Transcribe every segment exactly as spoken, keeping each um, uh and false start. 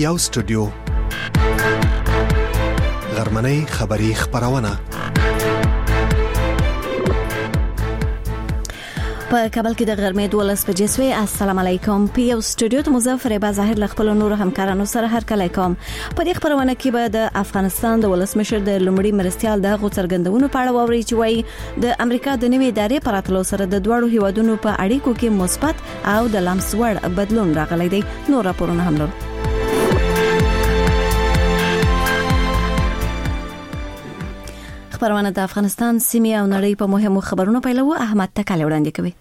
یو سټوډیو غرمنۍ خبری خبرونه په کابل کې د غرمې دولس بجې سوي. السلام علیکم. په یو سټوډیو ته مظفر با ظاهر ل خپل نور همکارانو سره هر کله کوم. په دې خبرونه کې به د افغانستان د ولسمشر د لومړي مرستيال د غوڅرګندونو په اړه ووري چې وایي د امریکا د نوې ادارې پراتلو سره د دوړو هیوادونو په اړیکو کې مثبت او د لمس وړ بدلون راغلی دی. نور راپورونه هم لرو. خبرونه د افغانستان سیمه او نړۍ په مهمو خبرونو پیلو. احمد تکل وړاندې کوي.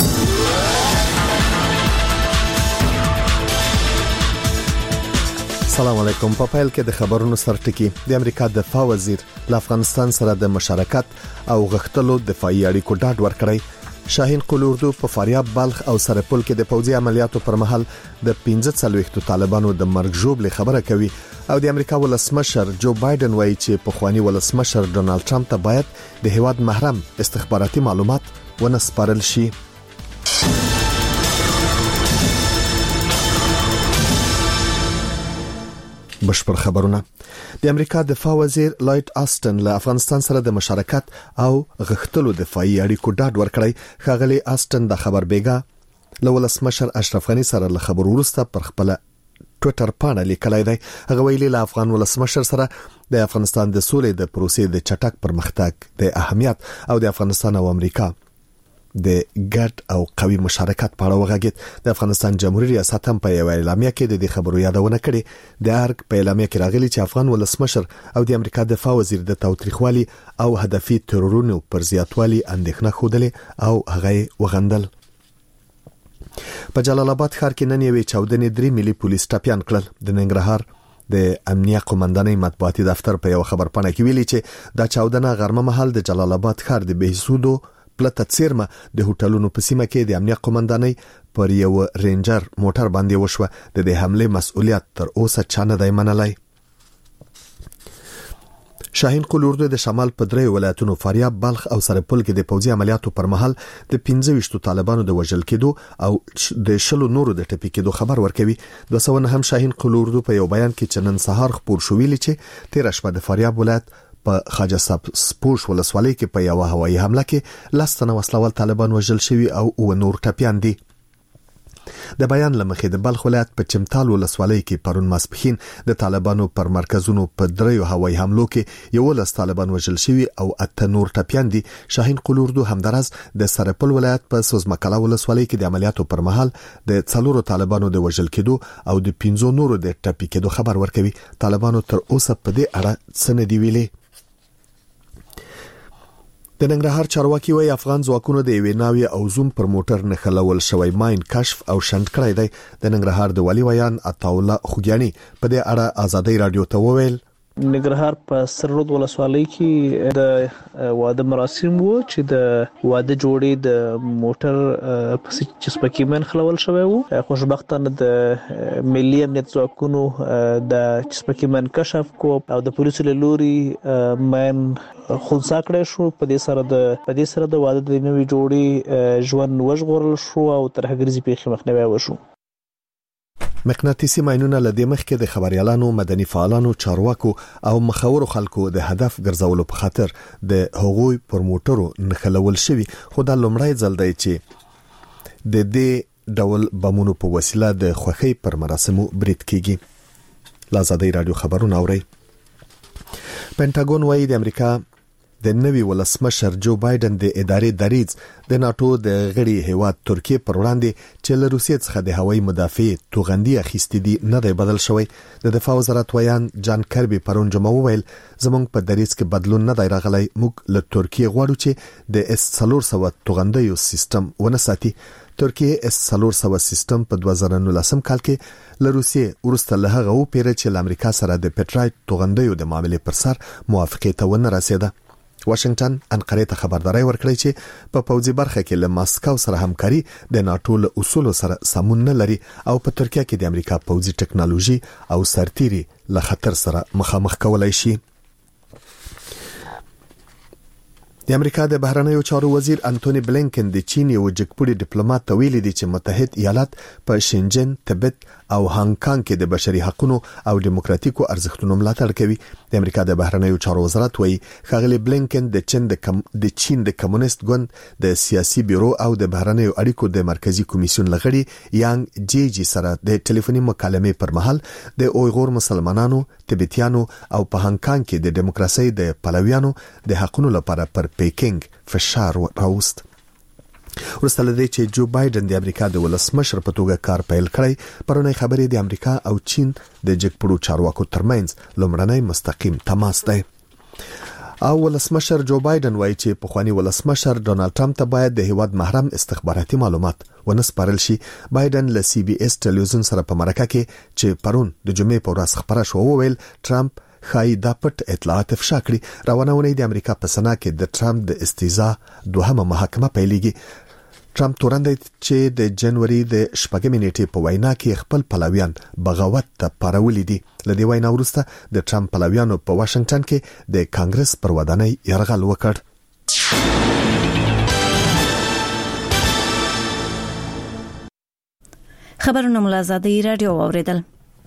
السلام علیکم. په پیل کې د خبرونو سرټکی. د امریکا دفاع وزیر ل افغانستان سره د مشارکت او غښتلو دفاعي اړیکو ډاډ ورکړی. شاهین قلوردو په فاریاب بلخ او سرپل کې د پوځي عملیاتو پر مهال د پنځه څلوېښت طالبانو د مرګ ژوبل خبره کوي او د امریکا ولسمشر جو بایدن وایي چې په خواني ولسمشر ډونالد ټرمپ ته باید د هیواد محرم استخباراتي معلومات ونسپارل شي. بشپړ خبرونه. د امریکا دفاع وزیر لایټ آستن له افغانستان سره د مشارکت او غښتلو دفاعي اړیکو ډاډ ورکړی. ښاغلي آستن د خبر بیګا له ولسمشر اشرف غنی سره له خبرو وروسته پر خپل ټوئیټر باندې لیکلی دی. هغه ویلي له افغان ولسمشر سره د افغانستان د سولې د پروسې د چټک پرمختګ د اهمیت او د افغانستان او امریکا د ګډ او قوي مشارکت په اړه وغږید. د افغانستان جمهوریت ریاست هم په یو اعلامیه کې د دې خبرو یادونه کړې. د ارګ په اعلامیه کې راغلي چې افغان ولسمشر او د امریکا دفاع وزیر د تاوتریخوالي او هدفي ترورونو پر زیاتوالي اندېښنه خوده او هغه وغندل. په جلال آباد ښار کې نن یوې چاودنې درې ملي پولیس ټپيان کړل. د ننګرهار د امنیه قومندانۍ مطبوعاتي دفتر په یو خبرپاڼه کې ویلي چې دا چاودنه غرمه مهال د جلال آباد ښار د بهسودو پلته څیرمه د هوټلونو په سیمه کې د امنیه قومندانۍ پر یو رینجر موټر باندې وشوه. د دې حمله مسؤلیت تر اوسه چا نه دی منلی. شاهین قلوردو د شمال په درې ولایتونو فاریاب بلخ او سرپل کې د پوځي عملیاتو پر مهال د پنځه ویشت طالبانو د وژل کېدو او د شلو نورو د ټپي کېدو خبر ورکوي. د سونه هم شاهین قلوردو په یو بیان کې چنن سهار خبر شو ویلي چې تیر شپه د فاریاب ولایت په خواجه سپوش ولسوالۍ کې په یو هوایي حمله کې لسنه وسلوال طالبان وژل شوي او و نور ټپيان دي. د بیان لمخې د بلخ ولایت په چمتال ولسوالۍ کې پرون ماسپخین د طالبانو پر مرکزونو په دریو هوایي حملو کې یو لس طالبان وژل شوي او اته نور ټپيان دي. شاهین قلوردو همدارس د سرپل ولایت په سوزمکلا ولسوالۍ کې د عملیاتو پر مهال د څلورو طالبانو د وژل کېدو او د پنځو نورو د ټپي کېدو خبر ورکوي. طالبانو تر اوسه په دې اړه څه نه دی ویلي. د ننګرهار چارواکي وایي افغان ځواکونو د یوې ناوې او زوم پر موټر نښلول شوی ماین کشف او شنډ کړی دی. د ننګرهار د والي ویان عطاالله خوګیاني په دې اړه ازادي رادیو ته وویل ننګرهار په سررود ولسوالۍ کې د واده مراسم وو چې د واده جوړې د موټر په چسپکی من خلول شوی وو. خوشبختانه د ملي امنیت ځواکونو د چسپکی من کشف کو او د پولیسو له لوري من خونسا کړی شو. په دې سره د په دې سره د واده د نوې جوړې ژوند وژغورل شو او ترهګریزي پیښې مخنیوي وشو. مقناطیسي ماینونه لدې مخکې د خبريالانو مدني فعالانو چارواکو او مخاورو خلکو د هدف ګرځولو په خاطر د هغوی پر موټرو نښلول شوی. خو دا لومړی ځل دی چې د دې ډول بمونو په وسیله د خوخي پر مراسمو برید کیږي. لازادي رادیو خبرونه اوري. پینټاګون وايي د امریکا د نوي ولسمشر جو بایدن د ادارې دریځ د ناتو د غړي هیواد ترکیه پر وړاندې چې له روسیې څخه د هوایي مدافع توغندي اخیستې دي نه دی بدل شوی. د دفاع وزارت ویان جان کربي پرون جمعه وویل زمونږ په دریځ کې بدلون نه دی راغلی. موږ له ترکیه غواړو چې د اس څلور سوه توغندیو سیستم ونه ساتي. ترکیه اس څلور سوه سیستم په دوه زره نولسم کال کې له روسیې ورسته له هغه وپیره چې له امریکا سره د پټرایټ توغندیو د معاملې پر سر موافقه ته ونه رسیده. واشنگټن انقره ته خبرداري ورکړی چې په پوځي برخه کې له ماسکو سره همکاري د ناتو له اصولو سره سمون نه لري او په ترکیه کې د امریکا پوځي ټکنالوژي او سرتيري له خطر سره مخامخ کولای شي. د امریکا د بهرنیو چارو وزیر انټونی بلینکن د چین یو جګپوړي ډیپلوماټ ته ویلي دی چې متحد ایالات په شینجن، تبت او هانګ کانګ کې د بشري حقوقو او دیموکراتیکو ارزښتونو ملاتړ کوي. د امریکا د بهرنیو چارو وزارت وایي ښاغلي بلینکن د چین د کم د چین د کمونیست ګوند د سیاسي بیرو او د بهرنیو اړیکو د مرکزی کمیسیون لغړي یانګ جی جی سره د ټلیفوني مکالمې پر مهال د اویغور مسلمانانو، تبتیانو او په هانګ کانګ کې د دیموکراسي د پلویانو د حقوقو لپاره پر پیکنګ فشار راوست. ورسته لدی چې جو بایدن د امریکا د ولسمشر په توګه کار پیل کړی، پرونی خبرې د امریکا او چین د جګپړو چارواکو ترمنځ لومړنی مستقیم تماس دی. او ولسمشر جو بایدن وایي چې پخوانی ولسمشر ډونالد ټرمپ ته باید د هیواد محرم استخباراتي معلومات ونسپارل شي. بایدن له سی بي اس ټلویزیون سره په مرکه کې چې پرون د جمعې په ورځ خبره شو وویل ټرمپ خای دا پټ اطلاعات افشا کړي. روانه ونې د امریکا په سنا کې د ټرمپ د استیزا دوهمه محاکمه پیلېږي. ټرمپ تورنده چې د جنوري د شپږمې نیټې په وینا کې خپل پلویان بغاوت ته پارولې دي. لدې وینا وروسته د ټرمپ پلویانو په واشنگټن کې د کانګرس پر ودانۍ یرغل وکړ. خبرونه ملازادي رادیو اوریدل.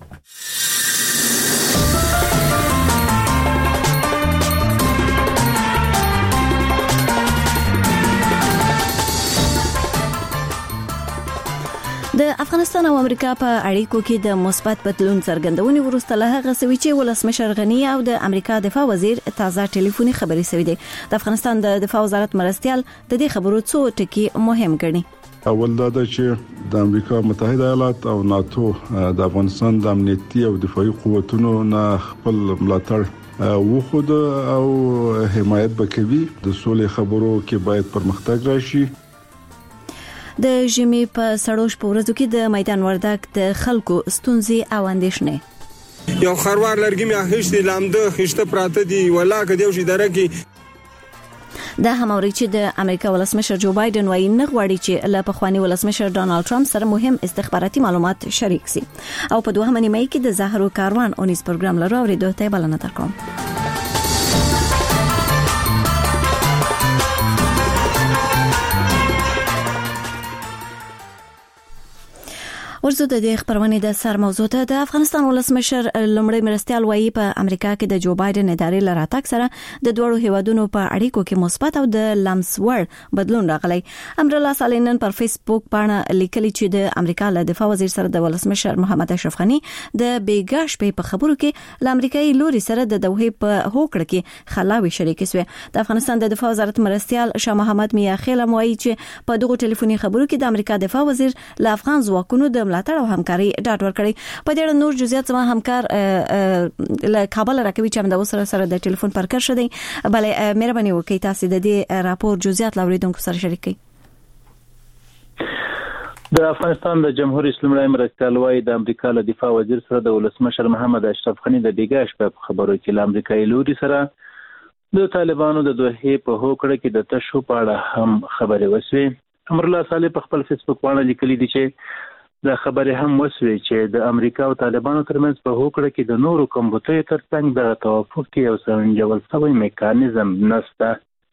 د افغانستان او امریکا په اړیکو کې د مثبت بدلون څرګندونې وروسته له هغه سوي چې ولسمشر غنی او د امریکا دفاع وزیر تازه ټلیفوني خبرې سوي دي. د افغانستان د دفاع وزارت مرستيال د دې خبرو څو ټکي مهم ګڼي. اول دا چې د امریکا متحده ایالات او ناتو د افغانستان د امنیتي او دفاعي قوتونو نه خپل ملاتړ وخود او حمایت وکوي. د سولې خبرو کې باید پرمختګ راشي. د ژمي په سړوش په ورځو کې د میدان وردګ د خلکو ستونزې او اندېښنې. یو خروار لرګي مې اخیستې لامده خشته پراته دي ولا کدیو شي درکې. دا هم اوري چې د امریکا ولسمشر جو بایدن وايي نه غواړي چې له پخوانی ولسمشر ډونالد ټرمپ سره مهم استخباراتي معلومات شریک سي. او په دوهمه نیمه کې د زهرو کاروان اونیز پروګرام لرو اوریدو ته بلنه درکوم. ورزو د دې خبرونه د سر موضوع ته د افغانستان ولسمشر لمړی مرستيال وایي په امریکا کې د جو بایدن ادارې لراتک سره د دوړو هیوادونو په اړیکو کې مثبت او د لمس ور بدلون راغلی. امرالله سالنن پر فیسبوک باندې لیکلي چې د امریکا له دفاع وزیر سره د ولسمشر محمد اشرف غنی د بیګاش په خبرو کې ل امریکایي لوري سره د دوه په هوکړه کې خلاوي شریک شوی. د افغانستان د دفاع وزارت مرستيال شاه محمد میا خیل موایي چې په دغه ټلیفوني خبرو کې د امریکا دفاع وزیر له افغان ځواکونو د ملاتړ او همکاري ډاډ ورکړي. په دې اړه نور جزئیات زما همکار له کابل راکوي چې موږ سره سره د ټلیفون پر کار شدي. بلې مهرباني وکړئ تاسو د دې راپور جزئیات لوریدونکو سره شریک کړئ. د افغانستان د جمهوریت اسلامي مرستيال وايي د امریکا له دفاع وزیر سره د ولسمشر محمد اشرف غنی د بیګاش په خبرو کې ل امریکایي لوري سره د طالبانو د دوه په هوکړه کې د تشو په اړه هم خبرې وشوي. امرالله صالح په خپل فیسبوک باندې لیکلي دي چې د خبرې هم وشوي چې د امریکا او طالبانو ترمنځ په هوکړه کې د نورو کمبوتۍ ترڅنګ د توافق کې یو سنجول شوی میکانیزم نشته.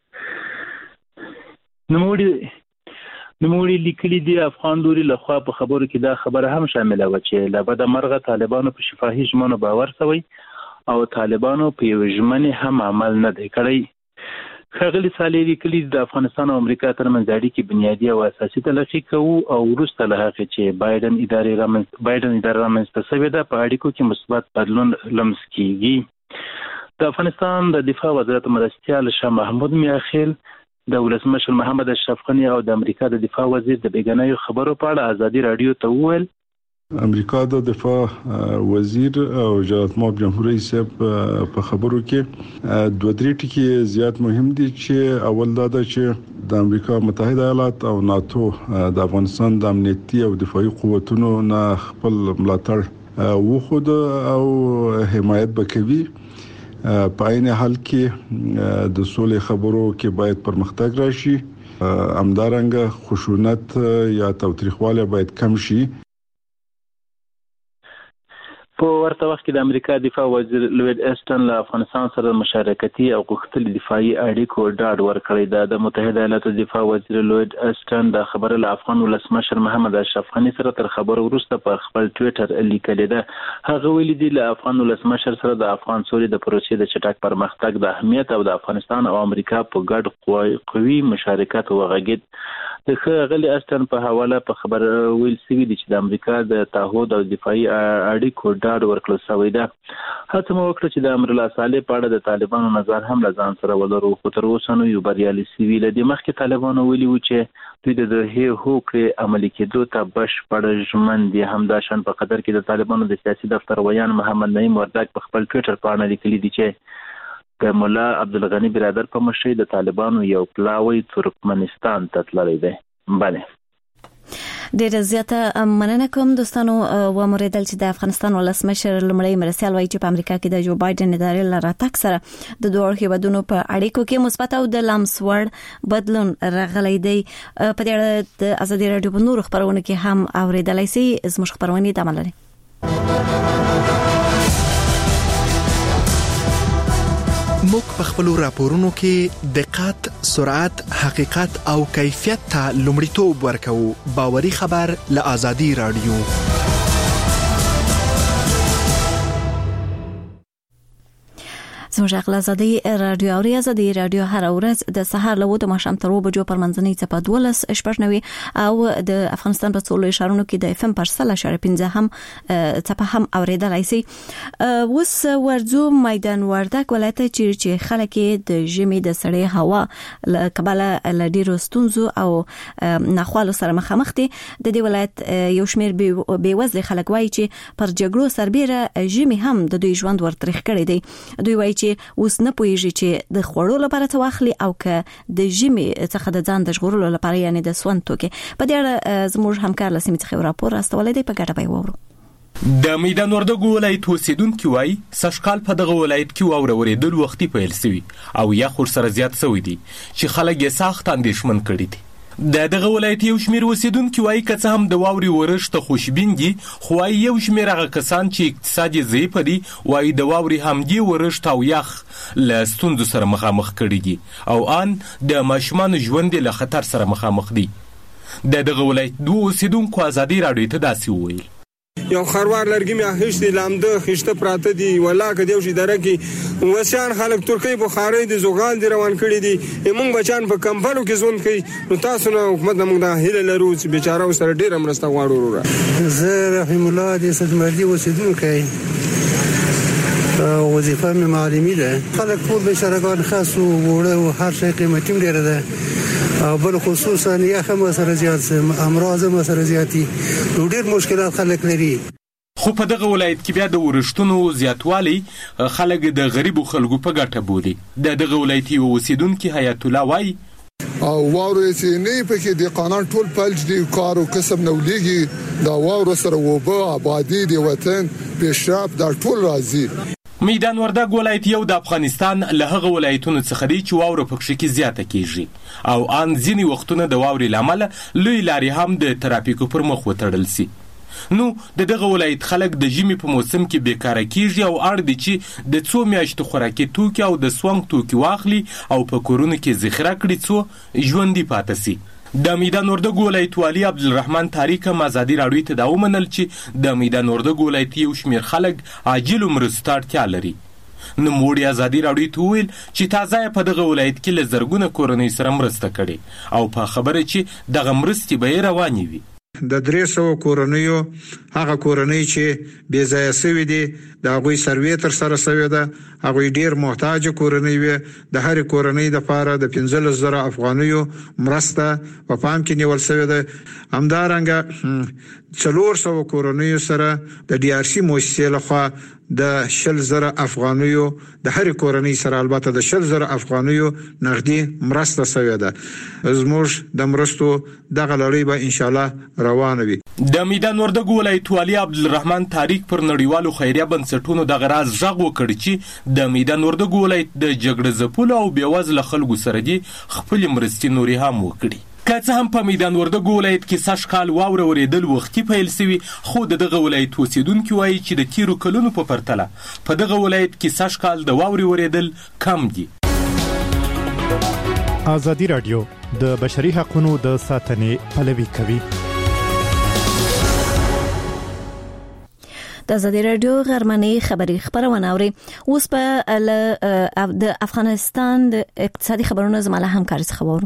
نوموړي نوموړي لیکلي دي افغان لوري له خوا په خبرو کې دا خبره هم شامله و چې له بده مرغه طالبانو په شفاهي ژمنو باور شوی او طالبانو په یو ژمنه هم عمل نه دی کړی. خغلی صالح لیکلي د افغانستان او امریکا ترمنځ اړیکې بنیادی او اساسي تلقي کوي او وروسته له هغه چې بایدن ادارې رامنځته بایدن ادارې رامنځته شوې ده په اړیکو کې مثبت بدلون لمس کیږي. د افغانستان د دفاع وزارت مرستيال شاه محمود میاخیل د ولسمشر محمد اشرف غنی او د امریکا د دفاع وزیر د بیګنایو خبرو په اړه ازادي رادیو ته وویل امریکا د دفاع وزیر او جلالت ماب جمهوریت صاحب په خبرو کې دوه درې ټکي زیات مهم دي چې اول دا ده چې د امریکا متحده ایالات او ناتو د افغانستان د امنیتي او دفاعي قوتونو نه خپل ملاتړ وخود او حمایت وکوي. په عین حال کې د سولې خبرو کې باید پرمختګ راشي. همدارنګه خشونت یا تاوتریخوالی باید کم شي. په ورته وخت کې د امریکا دفاع وزیر لوید اسټن له افغانستان سره مشارکتي او غوښتلې دفاعي اړیکو ډاډ ورکړی دی. د متحده ایالاتو دفاع وزیر لوید اسټن د خبره له افغان ولسمشر محمد اشرف غني سره تر خبرو وروسته په خپل ټویټر لیکلي ده. هغه ویلي دی له افغان ولسمشر سره د افغان سولې د پروسې د چټک پرمختګ د اهمیت او د افغانستان او امریکا په ګډ قوي مشارکت وغږید. د ښاغلي اسټن په حواله په خبر ویل شوي دي چې د امریکا د تعهد او دفاعي اړیکو ډاډ ورکړل شوی ده. هڅه مو وکړه چې د امرالله صالح په اړه د طالبانو نظر هم له ځان سره ولرو، خو تر اوسه نو یو بریالي شوي. له دې مخکې طالبانو ویلي وو چې دوی د دوحې هوکړې عملي کېدو ته بشپړ ژمن دي. همداشان په قطر کې د طالبانو د سیاسي دفتر ویان محمد نعیم وردګ په خپل ټویټر باندې لیکلي دي چې د مولا عبدالغني برادر په مشرۍ د طالبانو یو پلاوی ترکمنستان ته تللی دی. بله ډېر زیاته مننه کوم دوستانو. و موریدل چې د افغانستان ولسمشر لومړی مرستیال وایي چې په امریکا کې د جو بایدن ادارې له راتګ سره د دوه هیوادونو په اړیکو کې مثبت او د لمس وړ بدلون راغلی دی. په دې اړه د ازادي راډیو په نورو خبرونو کې هم اوریدلای شئ. زموږ خبرونه ادامه لري. موږ په خپل راپورونو کې دقت، سرعت، حقیقت او کیفیت ته لومړیتوب ورکوو. باوري خبر له ازادي راډیو. زموږ غلا ازادي رادیو او ازادي رادیو هر ورځ د سهار له وته ماشام تر وبو جو پر منځنۍ څپه دولس شپږنوي او د افغانستان په څلورو اشارونو کې د اف ام پر سل اشاره پنځه هم څپه هم اوریدلای شي. وس ورځو میدان وردک ولایت چې خلک د ژمي د سړې هوا له کبله لډیرو ستونزو او ناخوالو سره مخامخ دي. د دې ولایت یو شمیر بې وزله خلک وایي چې پر جګړو سربېره ژمي هم د دوی ژوند ورترخ کړی دی. دوی وایي چې اوس نه پوهیږي چې د خوړو لپاره څه واخلي او که د ژمي څخه د ځان د ژغورلو لپاره یعنی د سون توکي. په دې اړه زموږ همکار لسمې څخه راپور راستولې دی، په ګډه به وورو. د میدان وردګو ولایت اوسیدونکو وایي سږکال په دغه ولایت کې واوره ورېدل وختي پیل شوی او یخ ورسره زیات شوی دی چې خلک یې سخت اندېښمن کړي دي. د دغه ولایت یو شمیر اوسیدونکو وایي که څه هم د واورې ورښت ته خوشبین دي، خو وایي یو شمیر هغه کسان چې اقتصاد یې ضعیف دي وایي د واورې همدې ورښت او یخ له ستونزو سره مخامخ کړي دي او ان د ماشومانو ژوند له خطر سره مخامخ دي. د دغه ولایت دوه اوسیدونکو ازادي راډیو ته داسې وویل: یو خروار لرګي مې اخیستې لامده خشته پراته دي ولا که دیو شي دره کې وسیان خلک ترکی بخاري دي زغال دي روان کړي دي. موږ بچان په کمپلو کې ژوند کوي. نو تاسو نه حکومت موږ د هیله لرو چې بیچاره سره ډیر مرسته غواړو. زه رحیم الله د صدمردي اوسیدونکی وظیفه مې معلمي ده. خلک ټول بیچارهګان خاص او وړه او هر شي قیمتي ډیر ده او بل خصوصا یخه مسره زیات امراض مسره زیاتی ډېر مشکلات خلک لري. خو په دغه ولایت کې بیا د ورښتونو زیاتوالی خلک د غریبو خلکو په ګټه بولي. د دغه ولایت یو اوسیدونکي حیات الله وایي او واورې چې نه پکې د قانون ټول پلج دی کار او کسب نو لګي دا واور سره وبا آبادی دی وطن پیشرفت دا ټول راځي. میدان وردګ ولایت یو د افغانستان له هغه ولایتونو څخه دی چې واوره پکې کې زیاته کیږي او ان ځینی وختونه د واورې لامل لوی لارې هم د ترافیکو پر مخ وتړل سي. نو د دغه ولایت خلک د ژمي په موسم کې بیکاره کیږي او اړ دي چې د څو میاشتو خوراکي توکي او د سونګ توکي واخلي او په کورونو کې ذخیره کړي څو ژوندي پاتې سي. د میدان وردګ ولایت والی عبدالرحمن تاریک هم ازادي راډیو ته دا ومنل چې د میدان وردګ ولایت یو شمیر خلک عاجل مرستو اړتیا لري. نوموړي ازادي راډیو ته وویل چې تازه په دغه ولایت کې له زرګونه کورنۍ سره مرسته کړې او په خبره چې دغه مرستې به روانې وي. د درې سوه کورنیو هغه کورنۍ چې بې ځایه شوي دي د هغوی سروې تر سره شوې ده. هغوی ډېر محتاج کورنۍ وي. د هرې کورنۍ دپاره د پنځلس زره افغانیو مرسته په پام کې نیول شوې ده. همدارنګه څلور سوه کورنیو سره د ډي آر سي مؤسسې لخوا د شل زره افغانیو د هرې کورنۍ سره البته د شل زره افغانیو نغدي مرسته شوې ده. زموږ د مرستو دغه لړۍ به انشاءالله روانه وي. د میدان وردګ ولایت والي عبدالرحمن تاریک پر نړیوالو خیریه بنسټونو دغه راز غږ وکړ چې د میدان وردګ ولایت د جګړه ځپلو او بېوزله خلکو سره دي خپلې مرستې نورې هم وکړي. که څه هم په میدان وردګو ولایت کې سږ کال واوره ورېدل وختي پیل سوي، خو د دغه ولایت اوسېدونکي وایي چې د تیرو کلونو په پرتله په دغه ولایت کې سږ کال د واورې ورېدل کم دي. ازادي راډیو د بشري حقوقو د ساتنې پلوي کوي. د ازادي راډیو غرمنۍ خبري خبرونه اوري. اوس په د افغانستان د اقتصادي خبرونو زموږ همکاري خبرو.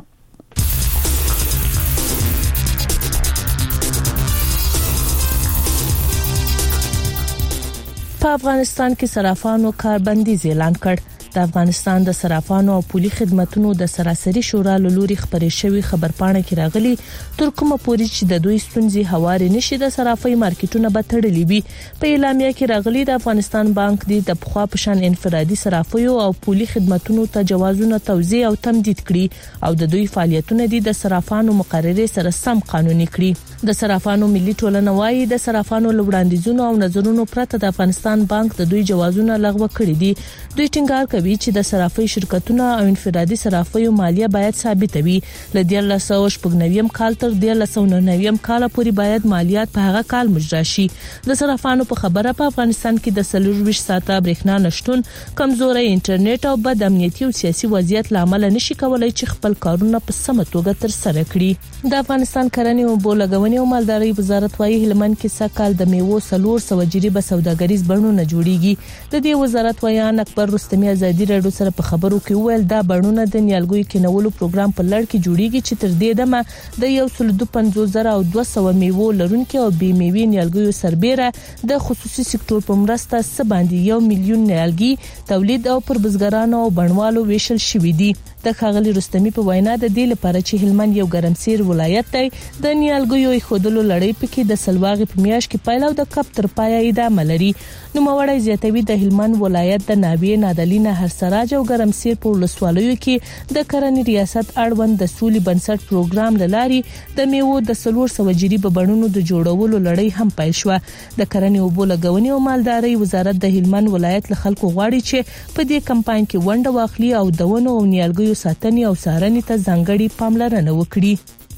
په افغانستان کې صرافانو کاربندیز اعلان کړ. د افغانستان د صرافانو او پولي خدماتو د سراسري شورا له لوري خبرې شوی خبرپاڼه کې راغلي تر کومه پورې چې د دوی ستونزې هواري نشي د صرافي مارکیټونو به تړلې وي. په اعلامیه کې راغلي د افغانستان بانک د پخوا په شان انفرادي صرافي او پولي خدماتو ته جوازونه توزیع او تمدید کړي او د دوی فعالیتونه د صرافانو مقررې سره سم قانوني کړي. د صرافانو ملي ټولنه وايي د صرافانو لوړاندیزونو او نظرونو پرته د افغانستان بانک د دوی جوازونه لغوه کړي دي. دوی ټینګار کوي چې د صرافي شرکتونو او انفرادي صرافیو مالیه باید ثابت وي. ل دې له سو شپږنوي کال تر دې له سو نوي کال پورې باید مالیات په هغه کال مجرا شي. د صرافانو په خبره په افغانستان کې د څلور ویشت ساعته برېښنا نشټون، کمزوري انټرنیټ او بد امنیتي او سیاسي وضعیت لامل نشي کولای چې خپل کارونه په سمه توګه تر سره کړي. د افغانستان کرنې او بولګونې او مالداري وزارت وايي هلمند کې سکهال د میوو څلور سو جریبه سوداګریز بڼونه جوړیږي. د دې وزارت ویان اکبر رستمي ازادي راډیو سره په خبرو کې ویل دا بڼونه د نیالګیو کېنولو پروګرام په لړ کې جوړیږي چې تر دې دمه د یو سل دوه پنځوس زره او دوه سوه میوو لرونکو او بې میوې نیالګیو سربېره د خصوصي سکتور په مرسته څه باندې یو میلیون نیالګي تولید او پر بزګرانو او بڼوالو ویشل شوې دي. د ښاغلي رستمي په وینا د دې لپاره چې هلمند یو ګرمسیر ولایت دی د نیالګیو ایښودلو لړۍ پکې د سلواغې په میاشت کې پیل او د کپ تر پایه ادامه لري. نوموړی زیاتوي د هلمند ولایت د ناوې نادلینه هرسراج او ګرمسیر په ولسوالیو کې د کرنې ریاست اړوند د سولې بنسټ پروګرام لاري د میوو د څلور سوه جریبه بڼونو د جوړولو لړۍ هم پیل شوه. د کرنې او بولګونې او مالدارۍ وزارت د هلمند ولایت له خلکو غواړي چې په دې کمپاین کې ونډه واخلي او د ونو او نیالګیو ساتنې او څارنې ته ځانګړي پاملرنه وکړي.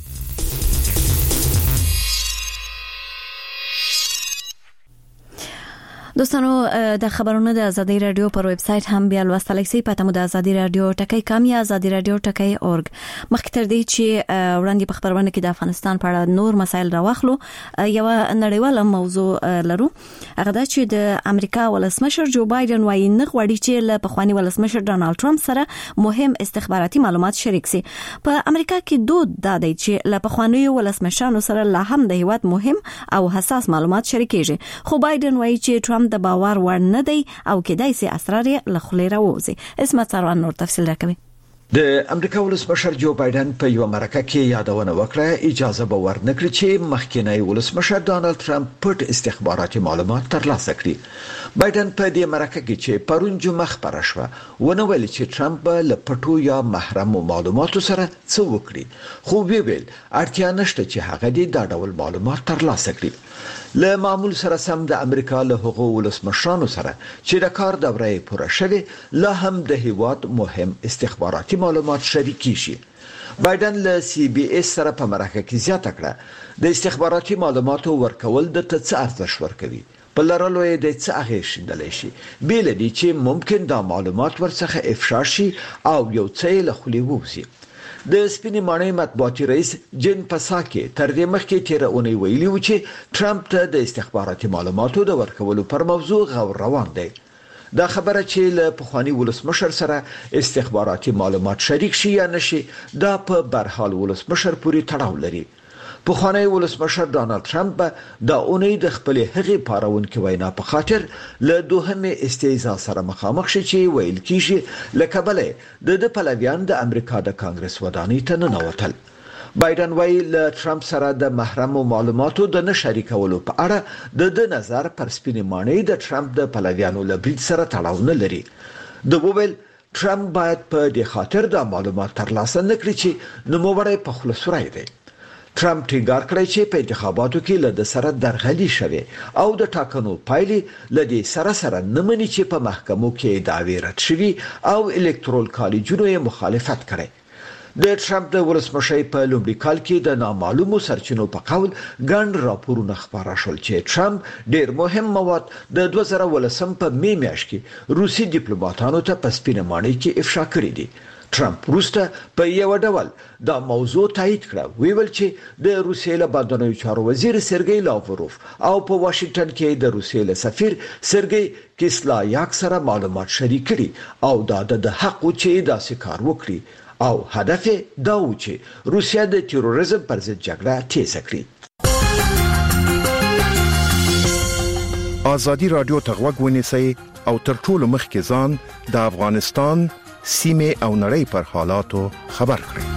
دوستانو د خبرونو د ازادي رادیو پر ویب سټ هم بیا لوستلای شئ. پته مو د ازادي رادیو ټکی کام یا ازادي رادیو ټکی اورګ. مخکې تر دې چې وړاندې په خبرونه کې د افغانستان په اړه نور مسایل راوخلو، یو نړیواله موضوع لرو. هغه دا چې د امریکا ولسمشر جو بایدن وايي نه غواړي چې له پخوانی ولسمشر ډانلډ ټرمپ سره مهم استخباراتي معلومات شریک شي. په امریکا کې دود دا دی چې له پخوانی ولسمشرانو سره لا هم د هیواد مهم او حساس معلومات شریکېږي. خو بایدن وايي چې ټرمپ د باور وړ نه دی او کېدای شي اسرار یې له خولې راوځي. اسمت سروان نور تفصیل راکوي. د امریکا ولسمشر جو بایدن په یو مرکه کې یادونه وکړه اجازه به ورنکړي چې مخکینی ولسمشر ډانلډ ټرمپ پټ استخباراتي معلومات ترلاسه کړي. بایدن په دې مرکه کې چې پرون جمعه خبره شوه ونه ویل چې ټرمپ له پټو یا محرم معلوماتو سره څه وکړي، خو ویل اړتیا نشته چې هغه دې دا ډول معلومات ترلاسه کړي. له معمول سره سم د امریکا له حقوقو ولسمشرانو سره چې د کار دوره پوره شوه لا هم د هیواد مهم استخباراتي معلومات شریکي شي. بایدن له سی بي اس سره په مرکه کې زیاته کړه د استخباراتي معلوماتو ورکول د څه ارزښت ورکوي، په لرلو یې د څه اغېز شیندلی شي، بیل دي چې ممکن دا معلومات ورڅخه افشا شي او یو څه له خولې ووځي. د سپینې ماڼۍ مطبوعاتي رئیس جین پساکي تر دې مخکې تیر اونۍ ویلي و چې ټرمپ ته د استخباراتي معلوماتو د ورکولو پر موضوع غور روان دی. دا خبره چې له پخوانی ولسمشر سره استخباراتي معلومات شریک شي یا نشي دا په برحال ولسمشر پورې تړاو لري. پخوانی ولسمشر ډانلډ ټرمپ د اونۍ د خپل هغې پارونکو وینا په خاطر له دوهمه استهزاء سره مخامخ شي چې ویل کیږي لکه بلې د د پلویان د امریکا د کانګرس ودانۍ ته ننوتل. بایدن وایي له ټرمپ سره د محرم معلوماتو د نشریکولو په اړه د د نظر پر سپینې ماڼۍ د ټرمپ د پلویانو له برید سره تړاو نه لري. د وویل ټرمپ باید په دې خاطر د معلومات ترلاسه نکړي چې نوموړی په خلاصوري دی. ټرمپ ټینګار کړی چې په انتخاباتو کې له د سره درغلي شوه او د ټاکنو پایلې له دې سره سره نه مني چې په محکمو کې دعوی رد شوي او الکترول کالجونو یې مخالفت کړي. د ټرمپ د ولسمشر په لومړي کال کې د نامعلومو سرچینو په قول ګڼ راپورونه خپاره شول چې ټرمپ ډېر مهم مواد د دوه زره ولسم په می میاشت کې روسي ډیپلوماټانو ته په سپینه ماڼۍ کې افشا کړی دي. ټرمپ وروسته په یو ډول دا موضوع تایید کړه، ویل چې د روسیې له بهرنیو چارو وزیر سرګی لاوروف او په واشنگټن کې د روسیې له سفیر سرګی کیسلاياک سره معلومات شریک کړي او دا د حق و چې داسې کار وکړي او هدف دا و چې روسیه د تروریزم پر ضد جګړه تیز کړي. آزادی رادیو ته غوږ ونیسئ او تر ټولو مخکې ځان د افغانستان سیمه او نړۍ پر حالاتو خبر کړئ.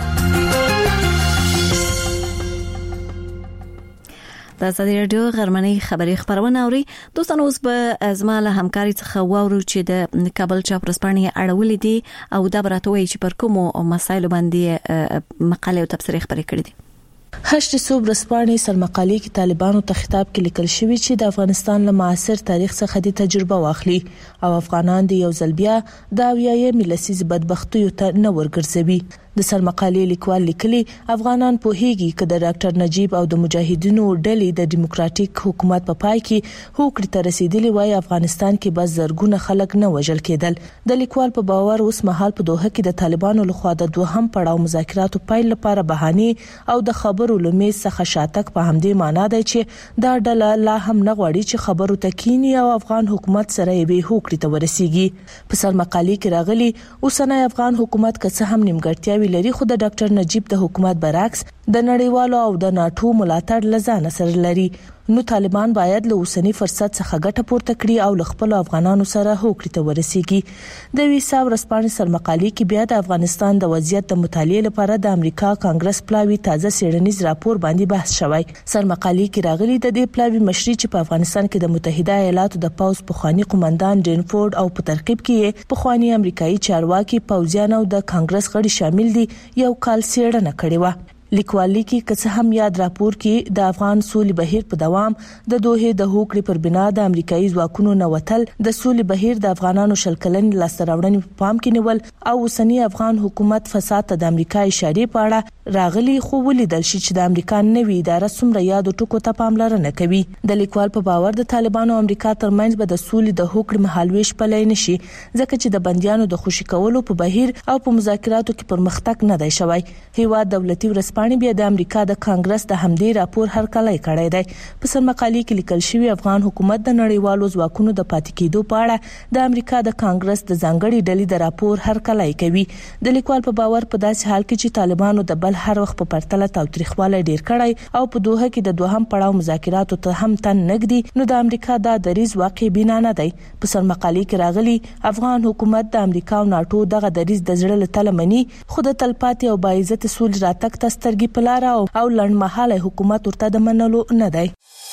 د ازادي رادیو غرمنۍ خبری خبرونه اوري. دوستانو اوس به ازما له همکاري څخه واورو چې د کابل چاپرسپانې اړولې دي او د براتوي چې پر کومو مسایلو باندې مقاله او تبصره خبرې کړې دي. هشت صوب رسپانې سرمقالې کې طالبانو ته خطاب کې لیکل شوی چې د افغانستان له معاصر تاریخ څخه د تجربه واخلي او افغانان د یو ځل بیا د اویایم لسیز بدبختیو ته نه ورګرځوي. د سرمقالې لیکوال لیکلي افغانان په هیګي کې د ډاکټر نجیب او د مجاهدینو ډلې د دیموکراتیک حکومت په پای کې هوکړې ته رسیدلی وای افغانستان کې بس زرګونه خلک نه وژل کېدل. د لیکوال په باور اوس مهال په دوحه کې د طالبانو لخوا د دوهم پړاو مذاکراتو پیل لپاره بهانه او د خبرو لمې څخه شاتک په همدې معنی دی چې دا ډله لا هم نه غواړي چې خبرو تکینی او افغان حکومت سره یې هوکړې ته ورسیږي. په سرمقالې کې راغلي اوسنۍ افغان حکومت که څه هم نیمګړتیا لري خو د ډاکټر نجیب د حکومت برعکس د نړیوالو او د ناتو ملاتړ لزان سره لري. نو طالبان باید له اوسنی فرصت څخه ګټه پورته کړي او له خپل افغانانو سره هوکړې ته ورسیږي. د ویسا ورسپانې سرمقالې کې بیا د افغانستان د وضعیت د مطالعې لپاره د امریکا کانګرس پلاوی تازه څېړنیز راپور باندې بحث شوی. سرمقالې کې راغلي د دې پلاوی مشري چې په افغانستان کې د متحده ایالاتو د پاوز پخوانی قومندان ډینفورد او په ترکیب کې پخوانی امریکایي چارواکي پوځیان او د کانګرس غړي شامل دي یو کال څېړنه کړې و. لیکوالي کې که هم یاد راپور کې د افغان سولې بهیر په دوام د دوه د هوکړې پر بنا د امریکایي ځواکونو نوتل د سولې بهیر د افغانانو شلکلن لاستراوړنې په پام کې نیول او اوسنی افغان حکومت فساد ته د امریکا اشاره پاړه راغلي خو ولیدل شي چې د امریکا نوي اداره څومره یاد ټکو ته پاملرنه کوي. د لیکوال په باور د طالبانو او امریکا ترمنځ به د سولې د هوکړې مهالويش پلي نشي ځکه چې د بنديانو د خوشي کولو په بهیر او په مذاکراتو کې پرمختګ نه دی شوی. هیواد دولتي ورسپانې بیا د امریکا د کانګرس د همدې راپور هرکلی کړی دی. په سرمقالې کې لیکل شوی افغان حکومت د نړیوالو ځواکونو د پاتې کېدو په اړه د امریکا د کانګرس د ځانګړي ډلې د راپور هرکلی کوي. د لیکوال په باور په داسې حال کې چې طالبانو د بل هر وخت په پرتله تاوتریخوالی ډیر کړی او په دوحه کې د دوهم پړاو مذاکراتو ته هم تن نګدي نو د امریکا د دریز واقع بنا نه دی. په سرمقالې کې راغلي افغان حکومت د امریکا او ناتو دغه دریز د زړه له تله مني خو د تلپاتې او باعزت سولې راتګ ته سترګې په لاره او لنډمهاله حکومت ورته د منلو نه دی.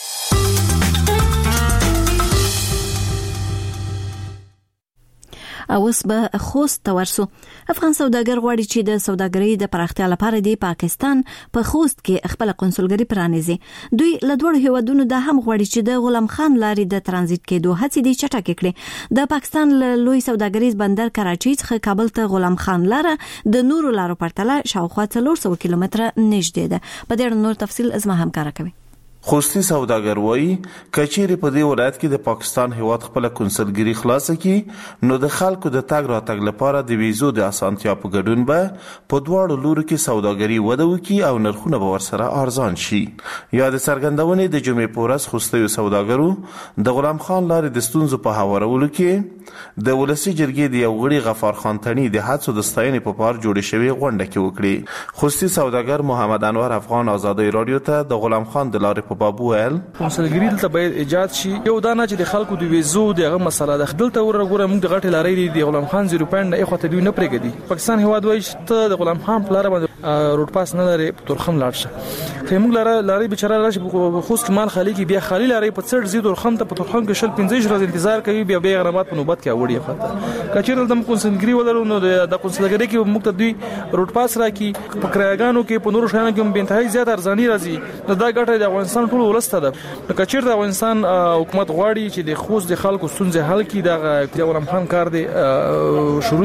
اوس به خوست تورسو. افغان سوداګر غواړي چې د سوداګرۍ د پراختیا لپاره د پاکستان په خوست کې خپل قونسلګري پرانیزي. دوی له دوه هیوادونو د هم غواړي چې د غلام خان لارې د ترانزیت کېدو هڅې د چټک کړي. د پاکستان لوی سوداګریز بندر کراچي څخه کابل ته غلام خان لاره د نورو لارو پرتله شاوخوا څلور سوه کیلومتره نږدې ده. په دې اړه نور تفصیل ازما همکار کوي. خوستي سوداګر وایي کچېرې په دې ولایت کې د پاکستان هیواد خپل کنسلګری خلاص کړي نو د خلکو د تګ راتګ لپاره د ویزو د اسانتیا په ګډون به په دواړو لورو کې سوداګري وده وکړي او نرخونه به ورسره ارزان شي. یا د څرګندونې د جمعې په ورځ خوستي سوداګرو د غلام خان لارې د ستونزو په هوارولو کې د ولسی جرګې د یو غړي غفار خان تڼي د هڅو د ستاینې په پار جوړې شوی غونډه کې وکړي. خوستي سوداګر محمد انور افغان آزادۍ رادیو ته د غلام خان د لارې بابو ال کنسلګری دلته باید ایجاد شي. یو دانه چې د خلکو د ویزو دغه مسله ده دلته ورغوره موږ د غټ لارې دی غلام خان زیرو پاینټ نه اخوته دی نه پرېګدي. پاکستان هیواد وایي چې د غلام خان په لار باندې روډ پاس نه لري تورخم لاړ شه. خو موږ لاره لارې بیچاره راشي په خوست مال خالي کې بیا خالي لارې په څړ زیدور خم ته په تورخم کې شل پنځه ورځې انتظار کوي بیا بیا غرامات په نوبت کې وړي خاطر کچېر د کنسلګری ولرو نو د کنسلګری کې موږ ته دوی روډ پاس راکې په کرایګانو کې په نورو شانو کې به انتهایی زیات ارزاني راځي. دا ګټه د افغانستان ټول ولسته ده. نو کچېر د افغانستان حکومت غواړي چې د خوست د خلکو ستونزې حل کړي د غلام خان کار دی شروع کړي.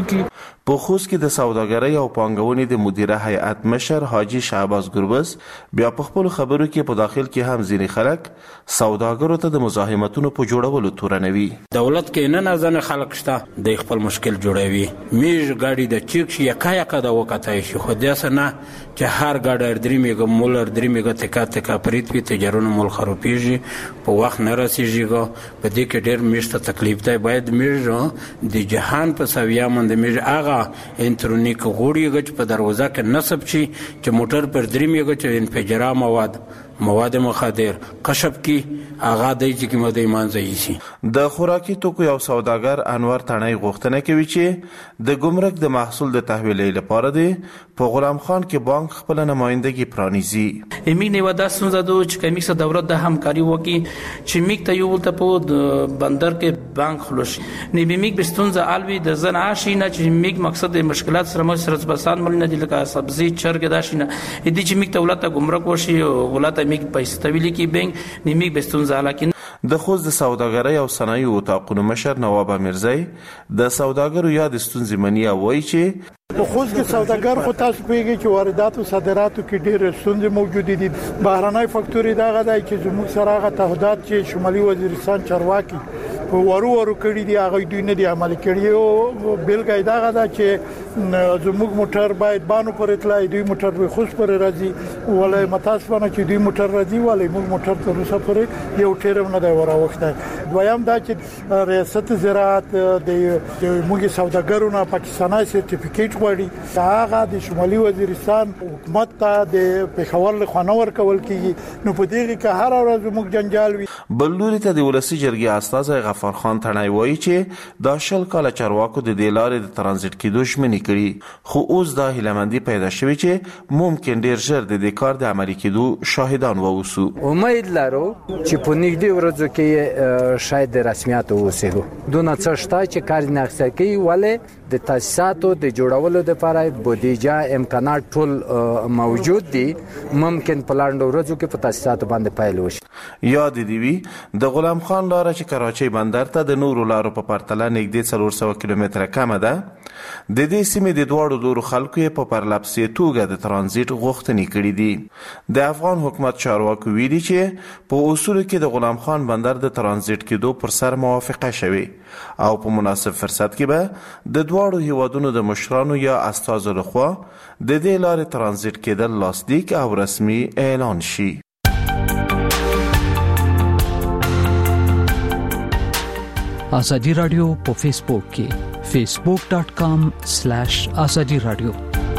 په خوست کې د سوداګرۍ او پانګونې د مدیره هیئت مشر حاجی شعباز ګربز بیا په خپل خبرو کې په داخل کې هم ځینې خلک سوداګرو ته د مزاحمتونو په جوړولو تورنوي. دولت کې نه نازنه خلک شته د خپل مشکل جوړوي. میج ګاډي د چیک شي یکا یکا د وکاتای شي خو داسه نه چې هر ګاډر درې میګه مولر درې میګه تکا تکا پریت وي تجارونه مول خروپیږي په وخت نه رسیږي. په دې کې ډېر میشته تکلیف دی. باید میج د جهان په سویا مند میج هغه الکترونیک غوړي غچ په دروازه کې نصب شي چې موټر پر درې میګه چې انفجار مواد مواد مخدر کشف کی هغه د چې کومه د ایمان ځای شي. د خوراکي توکو یو سوداګر انور تڼۍ غوښتنه کوي چې د ګمرک د محصول د تحویلې لپاره دی په غلام خان کې بانک خپل نمائندګي پرانیزي. امیګ نه ودا سمزه دو چې کمیک سره دولت د همکاري وکي چې میک ته یو ته په بندر کې بانک خلوش نه بیمیک بستونزه الوی د زن عاشینه چې میک مقصد د مشکلات سره مو سره بسان مل نه دي لکه سبزی چرګ داشینه دي چې میک ته ولته ګمرک وشي ولته میک پیسې تویل کی بنک نیمیک بستونزه لکه د خوست د سوداګرۍ او صنایعو اتاقونو مشر نواب امیرزی د سوداګرو یاد ستونزې مني او وایي چې د خوست کې سوداګر خو تاسو پیږي چې واردات او صادراتو کې ډېر ستونزې موجود دي. بهرنۍ فاکتوري دا غواړي چې زموږ سره هغه تعهدات چې شمالي وزیرستان چارواکي په ورو ورو کړی دي هغه دوی نه دي عملي کړی. او بلګای دا غواړي چې زموږ موټر باید بانو پر اطلاع دوی موټر به خوست پر راځي ولې متاسفانه چې دوی موټر راځي ولې موږ موټر تر اوسه پورې یو ټیرم نه دی وراوښته. دویم دا چې ریاست زراعت د موږ سوداګرو نه پاکستاني سرټیفیکیټ غواړي هغه د شمالي وزیرستان حکومت ته د پېښور له خانور کول کیږي. نو په دې کې هر ورځ موږ جنجال وي. بل لوري ته د ولسی جرګې استاد غفار خان تڼۍ وایي چې دا شل کاله چارواکو د دې لارې د ترانزیت کېدو ژمنې کړي خو اوس دا هیلهمندي پیدا شوې چې ممکن ډېر ژر د دې کار د عملي کېدو شاهدان واوسو. امید لرو چې په نږدې ورځو کې شاید رسمیات ووسو دونه څه شته چې کار نه اخیستل کوي ولې د تاسیساتو د جوړولو لپاره بودیجه امکانات ټول موجود دي. ممکن په لاندې ورځو کې په تاسیساتو باندې پایل وشي. یاد دی وی د غلام خان لاره چې کراچۍ بندر ته د نورو لارو په پرتله نږدې څلور سوه کیلومتره کمه ده. د دې سیمې د دواړو لورو خلکو یې په پرلپسې توګه د ترانزیت غوښتنې کړې دي. د افغان حکومت چارواکو ویلي چې په اصولو کې د غلام خان بندر د ترانزیت کېدو پر سر موافقه شوې او په مناسب فرصت کې به د دواړو هیوادونو د مشرانو یا استازو لخوا د دې لارې ترانزیت کېدل لاسلیک او رسمي اعلان شي. آزادی رادیو په فیسبوک کې facebook dot com slash azadi radio.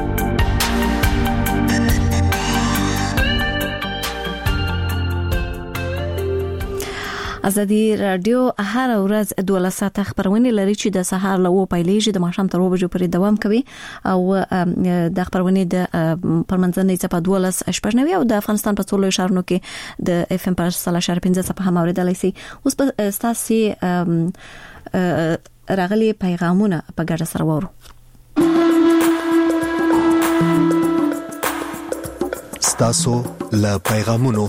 ازادي رادیو هر ورځ دوه ساعته خبرونه لري چې د سهار له و پیلېږي د ماښام تر و بجو پورې دوام کوي او د خبرونه د پرمنځنۍ څخه دوه شپږ نوي او د افغانستان په ټولو ښارونو کې د اف ام پر سلا شر پنځه څخه هم اوریدلای شي. اوس په ستاسي راغلي پیغامونه په ګډه سره وورو. ستاسو له پیغامونو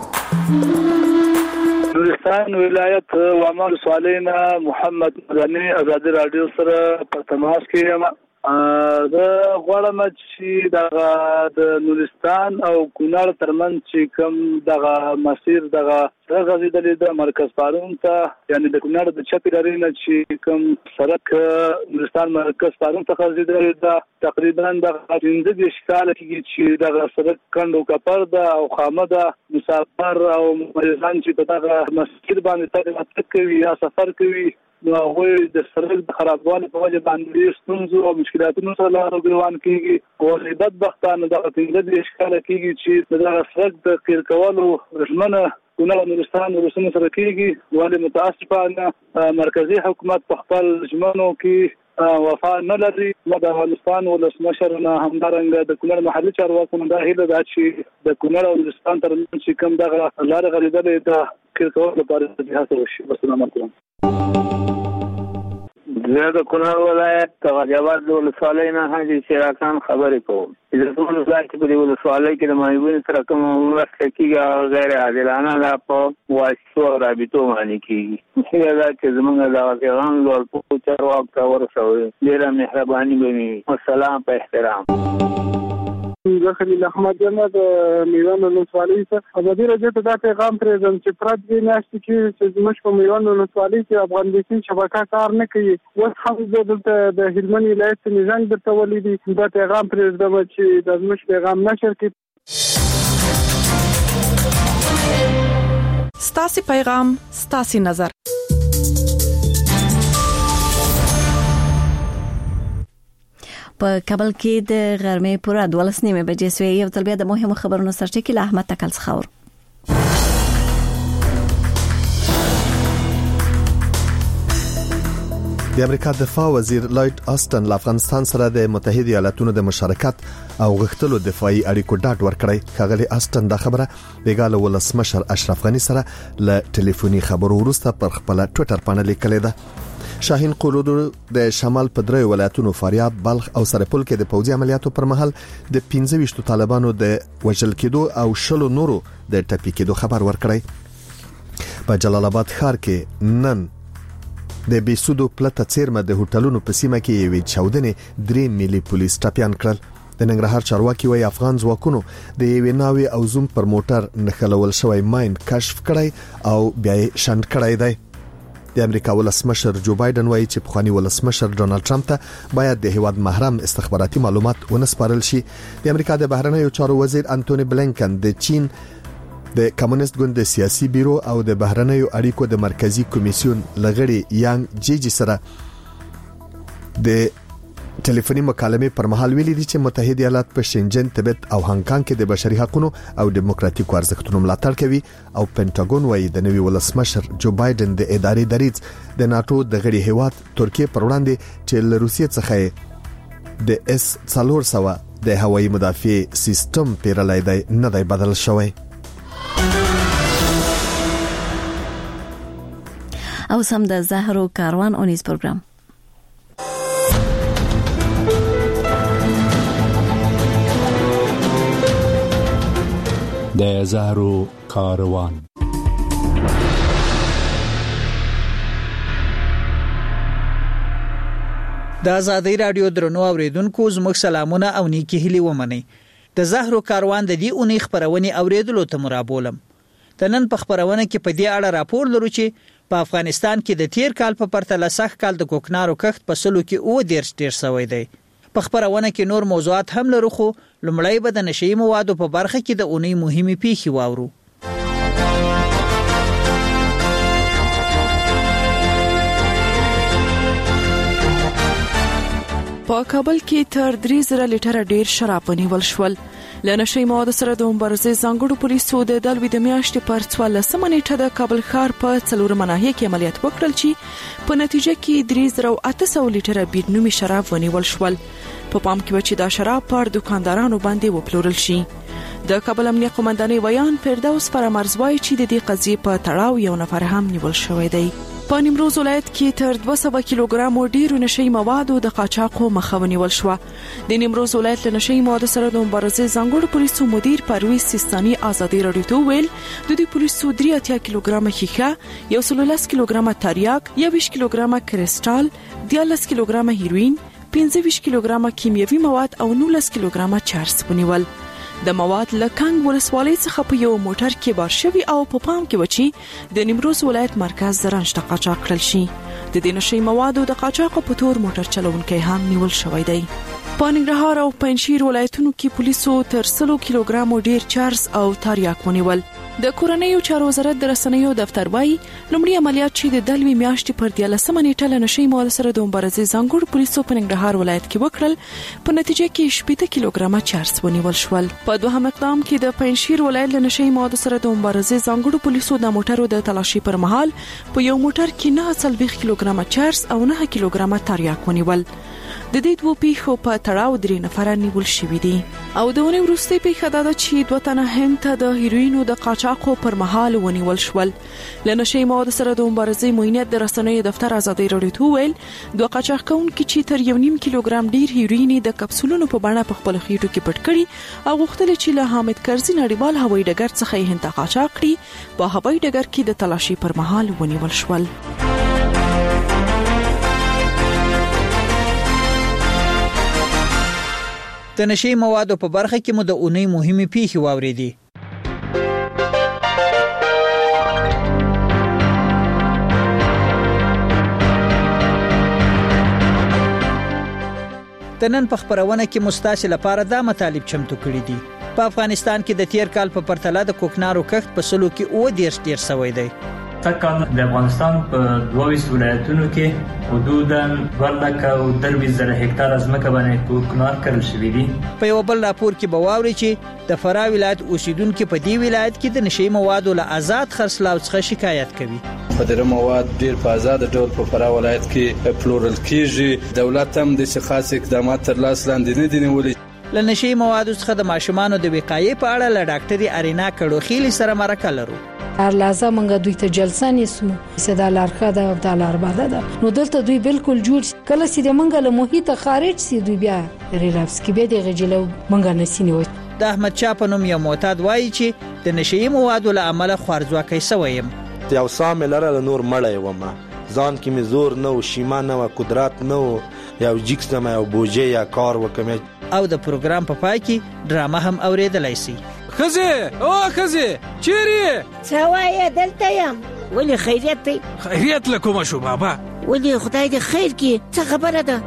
نورستان ولایت وامل سوالینا محمد مدني آزادی رادیو سره په تماس کې یم. زه غواړم چې د نورستان او کونړ ترمنځ چې کوم دغه مسیر دغه غځېدلې د مرکز پارون ته یعنی د کونړ د چپې لارې نه چې کوم سړک نورستان مرکز پارون ته غځېدلې ده تقریبا دغه پنځه دېرش کاله کېږي چې دغه سړک کنډ او کپر ده او خامه ده. مسافر او مریضان چې په دغه مسیر باندې تګ راتګ کوي یا سفر کوي نو هغوی د سړک د خرابوالي په وجه باندې ډېر ستونزو او مشکلاتونو سره لاره ګروان کېږي. او بدبختانه دغه پنځه دېرش کاله کېږي چې د دغه سړک د قیر کولو ژمنه کونړ نورستان ولسونو سره کېږي ولې متاسفانه مرکزي حکومت په خپل ژمنو کې وفا نه لري. د افغانستان ولسمشر نه همدارنګه د کونړ محلي چارواکو نه دا هیله ده چې د کونړ او نورستان ترمنځ چې کوم دغه لاره غځېدلې ده قیر کولو لپاره هڅه وشي. السلام علیکم. زه د کونړ ولایت غازیاباد ولسوالۍ نه حاجي شیراخان خبرې کوم. د ټول ځای کې په دې ولسوالۍ کې د مایوین سره کوم مرسته کېږي غیر عادلانه لا په واسطو او رابطو باندې کېږي. هغه دا چې زمونږ د پیغام لور په چارواکو ته ورسوي. ډېره مهرباني به وي. والسلام په احترام. زه خلیل احمد یم د میوند ولسوالۍ څخه. ازادي راډیو ته دا پیغام پرېږدم چې پرد دې میاشتې کې چې زموږ په میوند ولسوالۍ کې افغان بیسین شبکه کار نه کوي. اوس هم زه دلته د هلمند ولایت نژنګ درته ولیدي. دا پیغام پرېږدم چې د زموږ پیغام نشر کړي. ستاسو پیغام ستاسو نظر. په کابل کې د غرمې پوره دولس نیمه بجې سوې. یو تل بیا د مهمو خبرونو سرټکی له احمد تکل څخه. د امریکا دفاع وزیر لایټ آستن له افغانستان سره د متحده ایالاتونو د مشارکت او غښتلو دفاعي اړیکو ډاډ ورکړی. ښاغلي آستن دا خبره بیګاله ولسمشر اشرف غنی سره له ټلیفوني خبرو وروسته پر خپل ټوئیټر باندې لیکلې ده. شاهین قلودو د شمال په درې ولایتونو فاریاب، بلخ او سرپل کې د پوځي عملیاتو پر مهال د پنځه ویشت طالبانو د وژل کېدو او شلو نورو د ټپي کېدو خبر ورکړی. په جلال آباد ښار کې نن د بیسودو پلته څیرمه د هوټلونو په سیمه کې یوې چاودنې درې ملي پولیس ټپيان کړل. د ننګرهار چارواکي وايي افغان ځواکونو د یوې ناوې او زوم پر موټر نښلول شوی ماین کشف کړی او بیا یې شنډ کړی دی. د امریکا ولسمشر جو بایدن وایي چې پخوانی ولسمشر ډونالد ټرمپ ته باید د هیواد محرم استخباراتي معلومات ونسپارل شي. د امریکا د بهرنیو چارو وزیر انټونی بلینکن د چین د کمونیست ګوند سیاسي بیرو او د بهرنیو اړیکو د مرکزی کمیسیون لغړي یانګ جیجی سره د ټلیفوني مکالمې پر مهال ویلي دي چې متحده ایالات په شنجن، تبت او هانګ کانګ کې د بشري حقوقو او دیموکراتیکو ارزښتونو ملاتړ کوي. او پینټاګون وايي د نوي ولسمشر جو بایدن د ادارې دریځ د ناتو د غړي هیواد ترکیه پر وړاندې چې له روسیې څخه د اس څلور سوه د هوایي مدافع سیستم پیرلای دی نه دی بدل شوی. او سم د زهرو کاروان اونیز پروګرام. د زهرو کاروان. د آزادۍ رادیو درنو اوریدونکو زموږ سلامونه او نیکی هیلې ومنئ. د زهرو کاروان د دې اونۍ خبرونه اوریدلو ته مرابولم. د نن په خبرونه کې په دې اړه راپور لرو چې په افغانستان کې د تیر کال په پرتله سخت کال د کوکنارو کښت په سلو کې او ډیر ډیر شوی دی. په خبرونه کې نور موضوعات هم لرو خو لومړی به د نشئی موادو په برخه کې د اونۍ مهمه پیښې واورو. په کابل کې تر درې زره لیټره ډیر شراب ونیول شول. له نشئی موادو سره د مبارزې ځانګړو پولیسو د دلوي د میاشتې پر څوارلسمه نیټه د کابل ښار په څلورمه ناحیه کې عملیات وکړل چې په نتیجه کې درې زره اته سوه لیټره بیر نومي شراب ونیول شول. په پام کې و چې دا شراب پر دکاندارانو باندې وپلورل شي. د کابل امنیه قومندانۍ ویان فردوس فرامرزوای چې د دې قضیې په تړاو یو نفر هم نیول شوی دی. په نیمروز ولایت کې تر دوه سوه کیلوګرام ډیرو نشئی موادو د قاچاقو مخه ونیول شو. د نیمروز ولایت له نشئی موادو سره د مبارزې ځانګړو پولیسو مدیر پرویز سیستاني آزادۍ راډیو ته ویل د دې پولیسو درې اتیا کیلوګرام ښیښه، یو سل لس کیلوګرام تریاک، یویشت کیلوګرام کریسټال، دیارلس کیلوګرام هیروین، پنځه ویشت کیلوګرام کیمیاوي مواد او نولس کیلوګرام چرس ونیول. د مواد له کانګ ولسوالۍ څخه په یو موټر کې بار شوی او په پام کې و چې د نیمروز ولایت مرکز زرنج ته قاچاق کړل شي. د دې نشئی موادو د قاچاق په تور موټر چلونکي هم نیول شوی دی. په ننګرهار او پنځشیر ولایتونو کې پولیسو تر سلو کیلوګرام ډیر چرس او تریاک ونیول. د کورنیو چارو وزارت د رسنیو دفتر وايي لومړی عملیات چې د دلوي میاشتې پر دیارلسمه نیټه له نشئی موادو سره د مبارزې ځانګړو پولیسو په ننګرهار ولایت کې وکړل، په نتیجه کې شپږ کیلوګرام چرس ونیول شول. په دوهم اقدام کې د پنځشیر ولایت له نشئی موادو سره د مبارزې ځانګړو پولیسو د موټرو د تلاشي پر مهال په یو موټر کې نه څلوېښت کیلوګرام چرس او نه کیلوګرام تریاک ونیول. د دې دوه پیښو په تړاو درې نفر نیول شوي دي. او د ونې وروستۍ پیښه دا ده چې دوه تنه هند ته د هیروینو د قاچاقو پر مهال ونیول شول. له نشي موادو سره د مبارزې موینت د رسنیو دفتر ازادي راډیو ته ویل دوه قاچاق کوونکي چې تر یو نیم کیلوګرام ډیر هیروین د کپسولونو په بڼه په خپل خېټو کې پټ کړي او غوښتل چې له حامد کرزي نړیوال هوایي ډګر څخه یې هند ته قاچاق کړي. په هوایي ډګر کې د تلاشي پر مهال ونیول شول. د نشي موادو په برخه کې مو د اونۍ مهمه پیښه واوریدي. د نن په خبرونه کې مستاسل لپاره دا مطالب چمتو کړی دي. په افغانستان کې د تیر کال په پرتله د کوکنارو کښت په سلو کې او ډیر ډیر شوی دی. تکان د افغانستان په دوه ولایتونو کې حدوداً دوه لکه او درې زره هکتار ځمکه باندې کوکنار کرل شوی دي. په یو بل راپور کې بواوري چې د فرا ولایت اوسیدونکو په دې ولایت کې د نشي موادو له آزاد خرڅلاو څخه شکایت کوي. خدای مواد ډیر په آزاد ډول په فرا ولایت کې پلورل کیږي. دولت هم د خاص اقدامات تر لاس لاندې نه دي نیولې. له نشي موادو څخه د ماشومانو د وقایې په اړه له ډاکټري ارینا کډوخیلی سره مرکه لرو. هر لازم موږ دوی ته جلسه نیسو صدا لارخه ده او د لار باده ده نو دلته دوی بالکل جوړ کله چې موږ له محیط خارج سي دوی بیا ریلاکس کې به د غجلو موږ نسینه و. د احمد شاه په نوم یو معتاد وایي چې د نشي موادو له عمله خوارځواکۍ سویم. یو سام لره نور مړی ومه ځان کې می زور نه او شیما نه او قدرت نه او یو جیکس نه او بوجه یا کار وکم. او د پروګرام په پای کې ډرامه هم اوریدلای شي. خزه او خزه چیرې څوایه دلته یم. ولې خیریت دی؟ خیریت لکوم شو بابا. ولې خدای دې خیر کړي. څه خبره ده؟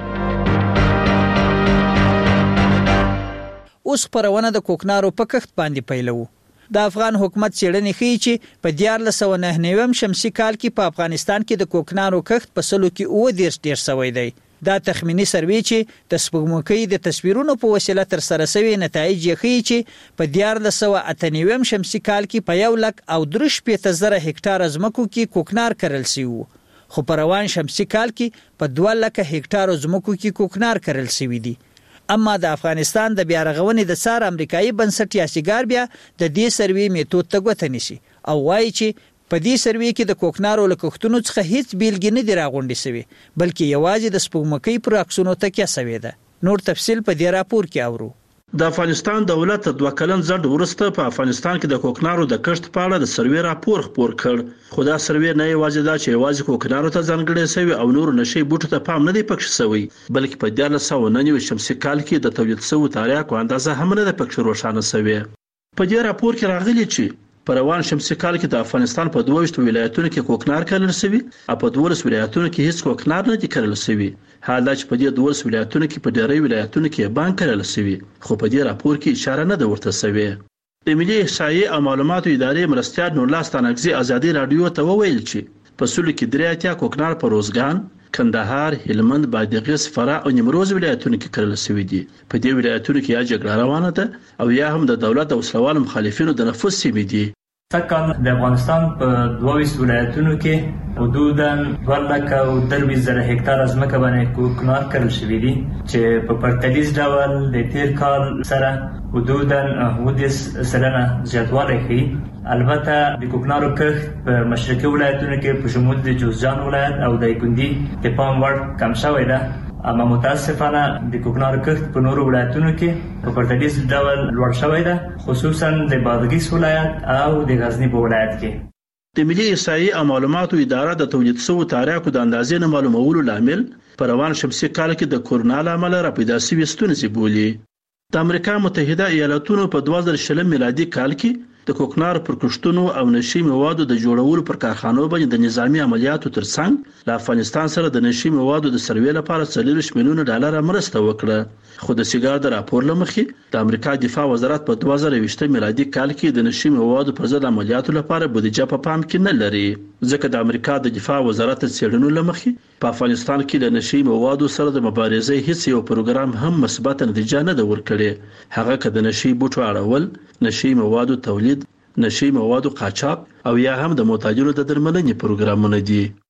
اوس پرونه د کوکنارو په کښت باندې پیلو. د افغان حکومت څېړنې ښیي چې په دیارلس سوه نهه نوي شمسي کال کې په افغانستان کې د کوکنارو کښت په سلو کې اوه دېرش ډېر شوی دی. دا تخمینی سروې چې د سپوږمکۍ د تصویرونو په وسیله تر سره شوی نتایج یې ښیي چې په دیارلس سوه اته نوي شمسي کال کې په یو لک او درې شپېته زره هکتار ځمکو کې کوکنار کرل شوی وو، خو په روان شمسي کال کې په دوه لکه هکتار ځمکو کې کوکنار کرل شوی دی. اما د افغانستان د بیا رغونې د څار امریکایي بنسټ یاسیګار بیا د دې سروې میتود ته ګوته نیسي او وایي چې په دې سروې کې د کوکنارو له کښتونو څخه هیڅ بیلګې نه دي راغونډې شوې بلکې یوازې د سپوږمکۍ پر عکسونو تکیه شوې ده. نور تفصیل په دې راپور کې اورو. د افغانستان دولت دوه کلن ځنډ وروسته په افغانستان کې د کوکنارو د کښت په اړه د سروې راپور خپور کړ، خو دا سروې نه یوازې دا چې یوازې کوکنارو ته ځانګړې شوی او نور نشي بوټو ته پام نه دی پکښ شوی، بلکې په دیارلس سوه نهه نوي شمسي کال کې د تولید شویو تاریخو اندازه هم نه ده پکښ روښانه شوې. په دې راپور کې راغلي چې په روان شمسي کال کې د افغانستان په دوه ویشت ولایتونو کې کوکنار کرل شوی او په دولس ولایتونو کې هیڅ کوکنار نه دي کرل شوی. حال دا چې په دې دولس ولایتونو کې په ډېری ولایتونو کې بانک کرل شوی، خو په دې راپور کې اشاره نه ده ورته شوی. د ملي احصایې او معلوماتو ادارې مرستیال نورلا ستانکزي ازادي رادیو ته وویل چې په سلو کې درې اتیا کوکنار په روزګان، کندهار، هلمند، بادغیس، فرا او نیمروز ولایتونو کې کرل شوی دي. په دې ولایتونو کې یا جګړه روانه ده او یا هم د دولت او وسلوال مخالفینو د نفوذ سیمې دي. تکان د افغانستان په دوه ویشت ولایتونو کې حدوداً دوه لکه او درې زره هکتار ځمکه باندې کوکنار کرل شوی دي چې په پرتلیز ډول د تیر کال سره حدوداً اوه دېرش سلنه زیاتوالی ښیي. البته د کوکنارو کښت په مشرقي ولایتونو کې په شمول د جوزجان ولایت او دایکنډي د پام وړ کم شوی ده، اما متاسفانه د کوکنارو کښت په نورو ولایتونو کې په پرتلیز ډول لوړ شوی ده، خصوصا د بادغیس ولایت او د غزنی په ولایت کې. د ملي احصایې او معلوماتو اداره د تولید شویو تاریخو د اندازې نه معلومولو لامل په روان شمسي کال کې د کورونا له امله راپیدا شوې ستونزې بولي. د امریکا متحده ایالاتونو په دوه زره شلم میلادي کال کې د کوکنار پر کښتونو او نشي موادو د جوړولو پر کارخانو باندې د نظامی عملیاتو ترڅنګ له افغانستان سره د نشي موادو د سروې لپاره څلوېښت میلیونه ډالر مرسته وکړه، خو د سیګار د راپور له مخې د امریکا دفاع وزارت په دوه زره ویشت میلادي کال کې د نشي موادو پر ضد عملیاتو لپاره بودیجه په پام کې نه لري، ځکه د امریکا د دفاع وزارت څېړنو له مخې په افغانستان کې د نشي موادو سره د مبارزې هیڅ یو پروګرام هم مثبت نتیجه نه ده ورکړې. هغه که د نشي بوټو اړول، نشي موادو تولید، نشي موادو قاچاق او یا هم د معتادینو د درملنې پروګرامونه دي.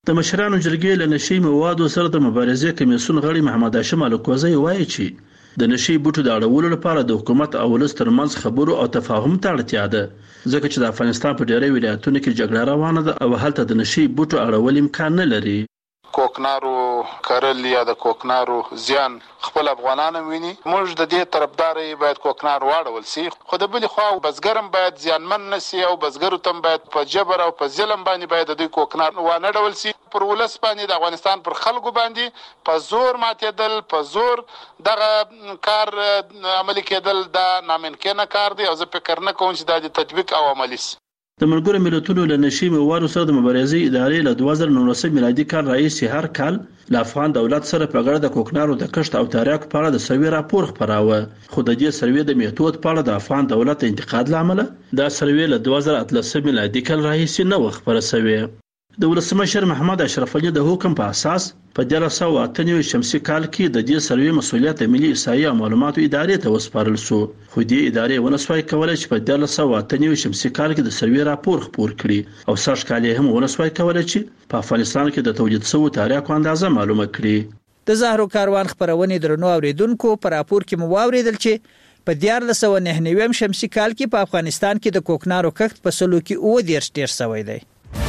د مشرانو جرګې له نشي موادو سره د مبارزې کمیسیون غړي محمد هاشم الکوزی وایي چې د نشي بوټو د اړولو لپاره د حکومت او ولس ترمنځ خبرو او تفاهم ته اړتیا ده، ځکه چې د افغانستان په ډېری ولایتونو کې جګړه روانه ده او هلته د نشي بوټو اړول امکان نه لري. کوکنارو کرل یا د کوکنارو زیان خپل افغانان ویني. موږ د دې طرفداري باید کوکنار واړول سي، خو د بل خو بزګرم باید زیانمن نشي او بزګرو تم باید په جبر او په ظلم باندې باید د کوکنار وانه ډول سي. پر ولس باندې د افغانستان پر خلکو باندې په زور ماتېدل، په زور دغه کار عملي کېدل دا ناممکنه کار دی او زه فکر نه کوم چې دا د تطبیق او عملي سي. د ملګرو ملتونو له نشي موادو سره د مبارزې ادارې له دوه زره نولسم میلادي کال راهیسې هر کال له افغان دولت سره په ګډه د کوکنارو د کښت او تاریاکو په اړه د سروې راپور خپراوه، خو د دې سروې د میتود په اړه د افغان دولت د انتقاد له امله دا سروې له دوه زره اتلسم میلادي کال راهیسې نه وه خپره سوې. د ولسمشر محمد اشرف علي د حکم په اساس په دیارلس سوه اته نوي شمسي کال کې د دې سروې مسؤلیت د ملي احصایې او معلوماتو ادارې ته وسپارل شو، خو دې ادارې ونه سوای کولای چې په دیارلس سوه اته نوي شمسي کال کې د سروې راپور خپور کړي او سږ کال یې هم ونه سوای کولای چې په افغانستان کې د تولید شوو تاریاکو اندازه معلومه کړي. د زهرو کاروان خبرونې درنو اوریدونکو په راپور کې مو واوریدل چې په دیارلس سوه نهه نوي شمسي کال کې په افغانستان کې د کوکنارو کښت په سلو کې اووه دېرش ډېر شوی دی.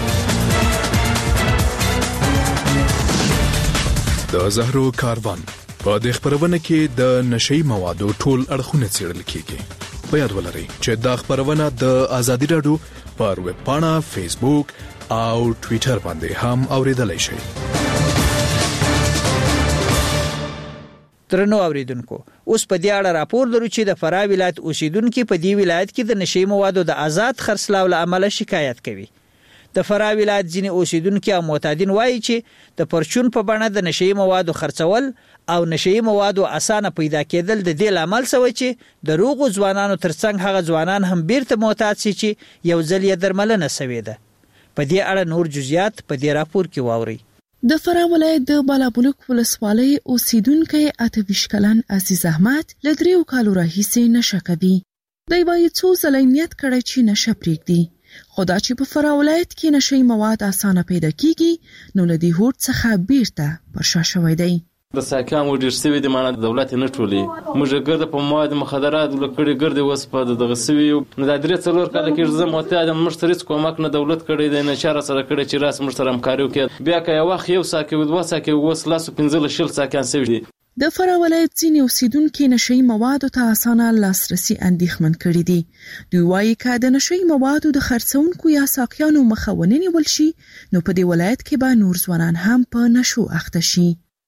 د زهرو کاروان په دې خبرونه کې د نشي موادو ټول اړخونه څېړل کیږي. په یاد ولرئ چې دا خبرونه د ازادي رادیو پر ویب پاڼه، فیسبوک او ټوئیټر باندې هم اوریدلای شئ. درنو اوریدونکو، اوس په دې اړه راپور لرو چې د فراه ولایت اوسیدونکو په دې ولایت کې د نشي موادو د آزاد خرڅلاو له امله شکایت کوي. د فراه ولایت ځینې اوسیدونکو او معتادین وایي چې د پرچون په بڼه د نشي موادو خرڅول او نشي موادو اسانه پیدا کېدل د دې لامل شوی چې د روغو ځوانانو ترڅنګ هغه ځوانان هم بیرته معتاد شي چې یو ځل یې درملنه شوې ده. په دې اړه نور جزئیات په دې راپور کې واورئ. د فراه ولایت د بالابلوک ولسوالۍ اوسیدونکی اته ویشت کلن عزیز احمد له دریو کالو راهیسې نشه کوي. دی وایي څو ځله نیت کړی چې نشه پرېږدي، خو دا چې په فراه ولایت کې نشي مواد اسانه پیدا کیږي نو له دې هوډ څخه بیرته پر شا شوی دی. د ساکام ډیر سوي د معنا دولت نه ټولي موږ ګرد په مواد مخدرات لکړي ګرد وس په دغه سوي نو د درې څلور کال کې زم وته د مشتري کومک نه دولت کړي د نشاره سره کړي چې راس مشترم کاریو کې بیا که یو وخت یو ساکه ود وسه کې وس لاسو پنځل شل ساکان سوي. د فراه ولایت ځینې اوسیدونکي نشي موادو ته اسانه لاسرسي اندېښمن کړي دي. دوی وایي که د نشي موادو د خرڅونکو یا ساقیانو مخه ونه نیول شي نو په دې ولایت کې به نور ځوانان هم په نشو اخته شي.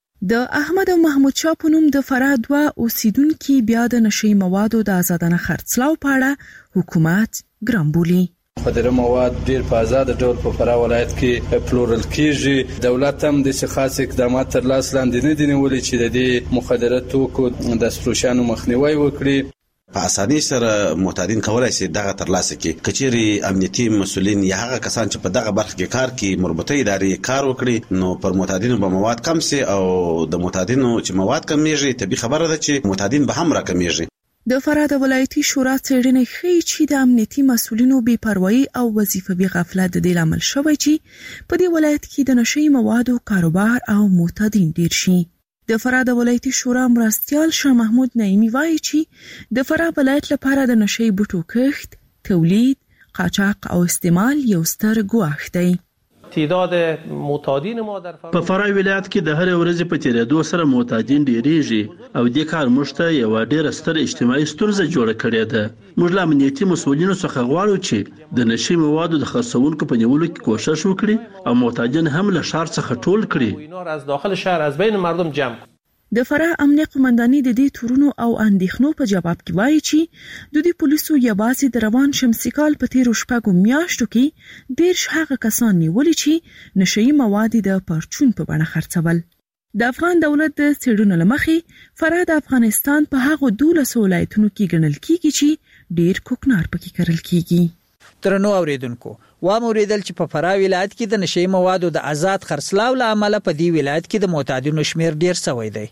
د احمد او محمود شاه په نوم د فراه دوه اوسیدونکي بیا د نشي موادو د آزادانه خرڅلاو په اړه حکومت ګران بولي. مخدره مواد ډیر په آزاد ډول په فراه ولایت کې پلورل کیږي. دولت هم د خاص اقدامات تر لاس لاندې نه دي نیولي چې د دې مخدره توکو د سپروشانو مخنیوي وکړي. په اسانۍ سره معتادین کولای شي دغه ترلاسه کړي. کچېرې امنیتي مسؤلین یا هغه کسان چې په دغه برخه کې کار کوي مربوطه ادارې کار وکړي نو پر معتادینو به مواد کم سي او د معتادینو چې مواد کمیږي طبي خبره ده چې معتادین به هم راکمیږي. د فراه د ولایتي شورا څېړنې ښیي چې د امنیتي مسؤلینو بې پروایي او وظیفوي غفلت د دې لامل شوی چې په دې ولایت کې د نشي موادو کاروبار او معتادین ډیر شي. د فراه د ولایتي شورا مرستیال شاه محمود نعیمي وایي چې د فراه ولایت لپاره د نشي بوټو کښت، تولید، قاچاق او استعمال یو ستر ګواښ دی. تعداد معتادین ما در په فراه ولایت کې د هر ورځې په تیریدو سره معتادین ډیریږي او د کار مشته یو ډیره ستر اجتماعي ستونزه جوړه کړې ده. موږ له امنیتي مسؤلینو څخه غواړو چې د نشي موادو د خرڅونکو په نیولو کې کوشش وکړي او معتادین هم له ښار څخه ټول کړي. اینا از داخل شهر از بین مردم جمع. د فراه امنیه قومنداني د دې تورونو او اندېښنو په جواب کې وایي چې د دې پولیسو یوازې د روان شمسي کال په تیرو شپږو میاشتو کې دېرش هغه کسان نیولي چې نشي مواد د پرچون په بڼه خرڅول. د افغان دولت د څېړنو له مخې فراه د افغانستان په هغو دولسو ولایتونو کې ګڼل کیږي چې ډېر کوکنار پکې کرل کیږي. درنو اوریدونکو، وام اوریدل چې په فراه ولایت کې د نشي موادو د آزاد خرڅلاو له امله په دې ولایت کې د معتادینو شمیر ډیر شوی دی.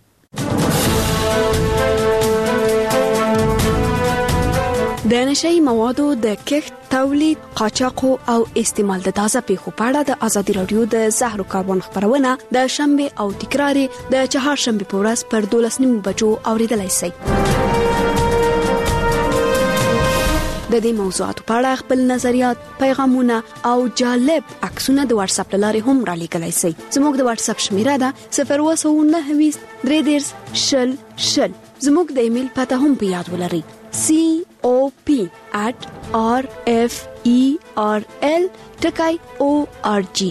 د نشئی موادو د کښت، تولید، قاچاق او استعمال د تازه پیښو په اړه د ازادي رادیو د زهرو کاربن خبرونه د شنبه او تکرار د چهارشنبه په ورځ پر دولس نیمو بجو اوریدلای شئ. د دې موضوعاتو په اړه خپل نظریات، پیغامونه او جالب عکسونه د واتس اپ لارې هم را لېږلای شئ. زموږ د واتس اپ شمیره ده صفر اووه نهه ویشت درې دېرش شل شل. زموږ د ایمیل پته هم په یاد ولرئ: c o p at r f e r l ټکی o r g.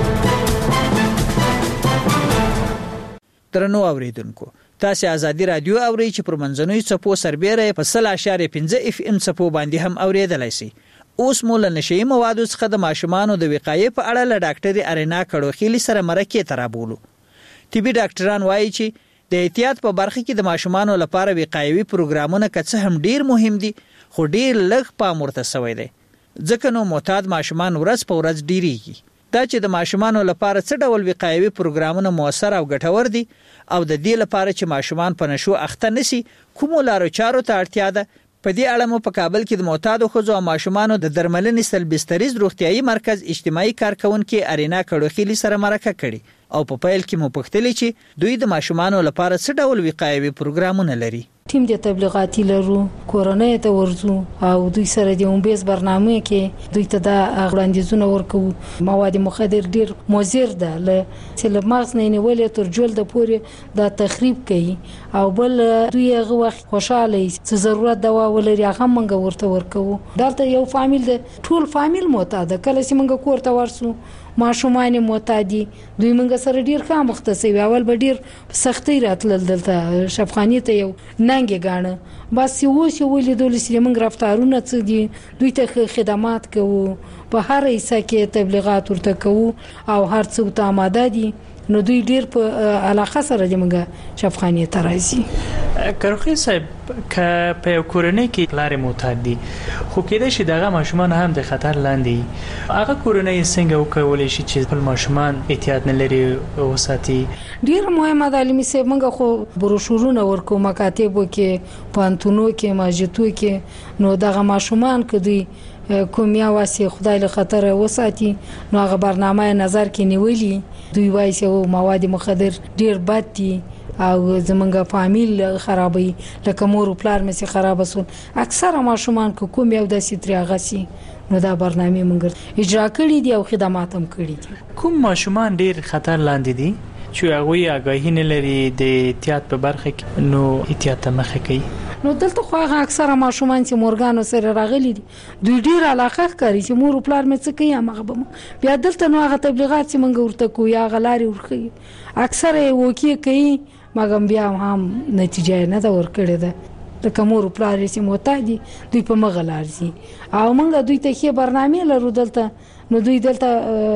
درنو اوریدونکو، تاسو ازادي رادیو اورئ چې پر منځنوي چپو سربېره په صفر اشاریه پنځه اف ام چپو باندې هم اوریدلای شئ. اوس مول نشئی موادو څخه د ماشومانو د وقایې په اړه له ډاکټر ارینا کړوخیلی سره مرکه ترابولو. طبي ډاکټران وایي چې د احتیاط په برخه کې د ماشومانو لپاره وقایوي پروګرامونه کڅ هم ډیر مهم دي، خو ډیر لږ پام ورته شوی دی. ځکه نو معتاد ماشومان ورځ په ورځ ډیریږي. دا چې د ماشومانو لپاره څه ډول وقایوي پروګرامونه موثر او ګټور دي او د دې لپاره چې ماشومان په نشو اخته نشي کوم لارو چارو ته اړتیا ده، په دې اړه مو په کابل کې د معتادو ښځو او ماشومانو د درملنې سلبستریز روغتيایي مرکز اجتماعي کارکونکو ارینا کړوخیلی سره مرکه کړي او په پیل کې مو پوښتلې چې دوی د ماشومانو لپاره څه ډول وقایوي پروګرامونه لري. ټیم د تبلیغاتي لرو، کورنۍ ته ورځو او دوی سره د اومبیز برنامه کې دوی ته د وړاندیزونه ورکو. مواد مخدر ډیر مضر ده، له چې مغز نه نیولې تر جلد پورې د تخریب کوي او بل دوی هغه وخت خوشاله چې ضرورت دوا ولري هغه منګه ورته ورکو. دلته یو فامیل د ټول فامیل معتاد کله چې منګه کورته ورسو ماشومان معتادي دوی منګه سره ډیر ښه مختصي اول به ډیر سختي راتلل دلته شفخانی ته یو ننګ غاڼه بس یو څه ولیدل چې موږ رفتارونه څه دي دوی ته خدمات کوو په هر حصہ کې تبلیغات ورته کوو او هر څه ته آماده دي نو دوی ډیر په علاقه سره د موږ شفخانی ته راځي. کروخی صاحب که په کورنۍ کې لارې معتاد دي خو کېدای شي دغه ماشومان هم د خطر لاندې هغه کورنۍ څنګه وکولای شي چې خپل ماشومان احتیاط نه لري وساتي؟ ډیر مهمه ده علمي صاحب موږ خو بروشورونه ورکو مکاتبو کې پانتونو کې ماجتو کې نو دغه ماشومان که دوی کوم یا واسي خدای له خطر وساتي نو هغه برنامه نظر کې نیولې دوی وایي چې مواد مخدر ډیر بد دي او زمونږ فامیل خرابوي لکه مور او پلار مې خراب وسول. اکثره ماشومان کوم یو د سیتریاغه سي نو دا برنامه مونږ اجرا کړی دي او خدمات هم کړی دي. کوم ماشومان ډیر خطر لاندې دي چې هغه آگاهی نه لري د احتیاط په برخه کې نو احتیاط مخه کوي؟ نو دلته خو هغه اکثره ماشومان چې مورګانو سره راغلي دي دوی ډیر علاقه کوي چې مور او پلار مې څه کوي هغه به بیا دلته نو هغه تبلیغات چې مونږ ورته کوی هغه لاري ورخي اکثره وکی کوي مګم بیا هم نتیجه نه دا ورکړي ده د کومور پلار چې موتادي دوی په مغلارزي او مونږ دوی ته کې برنامه لرو دلته نو دوی دلته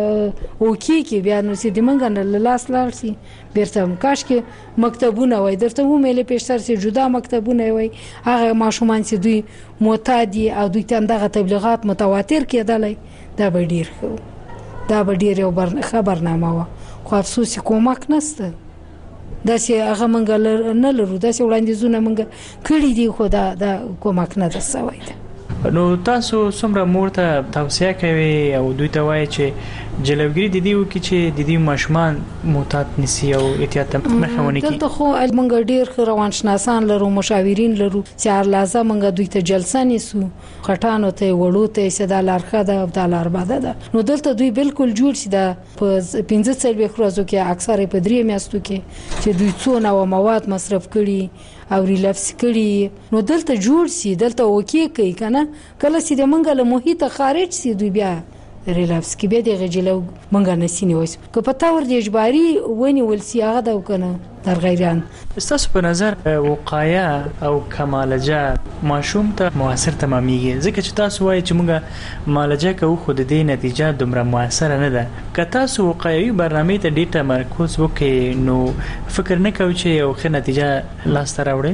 وکی کې بیا نو سي د مونږ نه لاس لارسي بیرته کاش کې مکتبونه وای درته و مېله پېشتر سي جدا مکتبونه وای هغه ماشومان چې دوی موتادي او دوی ته دغه تبلیغات متواتر کېدلای دا به ډیر خو دا به ډیر یو خبرنامه و خو افسوس کومک نشته دا چې هغه منګل نه لرو دا چې وړاندیزونه منګ کړی دي خو دا دا کومک نه درسوي. نو تاسو څومره مور ته توصیه کوي او دوی ته وایي چې جلوګری د دې وکي چې د دې ماشومان معتاد نسی او احتیاط مخه ونی کی؟ دلته خو موږ ډیر روانشناسان لرو، مشاورین لرو چې هر لازم موږ دوی ته جلسه نیسو خټانو ته وړو ته سدا لارخه ده او د لار باده ده نو دلته دوی بالکل جوړ شي د پنځه څلوي خروزو کې اکثره په درې میاشتو کې چې دوی څونه و مواد مصرف کړي او ریلفس کړي نو دلته جوړ سي دلته وکی کوي کنه کله چې د منګل محیط خارج سي دوی بیا ریلفس کې به د غجلو منګ نه سینې وس که پتا ور دي اجباري ونی ول سی هغه دا کنه در غیران. استاسو په نظر وقایه او کمالجه ماشوم ته موثر تمامېږي ځکه چې تاسو وایي چې موږ مالجه کوو خو د دې نتیجه دومره موثر نه ده که تاسو وقایوي برنامه ته ډیر تمرکز وکړئ نو فکر نه کوئ چې یو ښه نتیجه لاس ته راوړي؟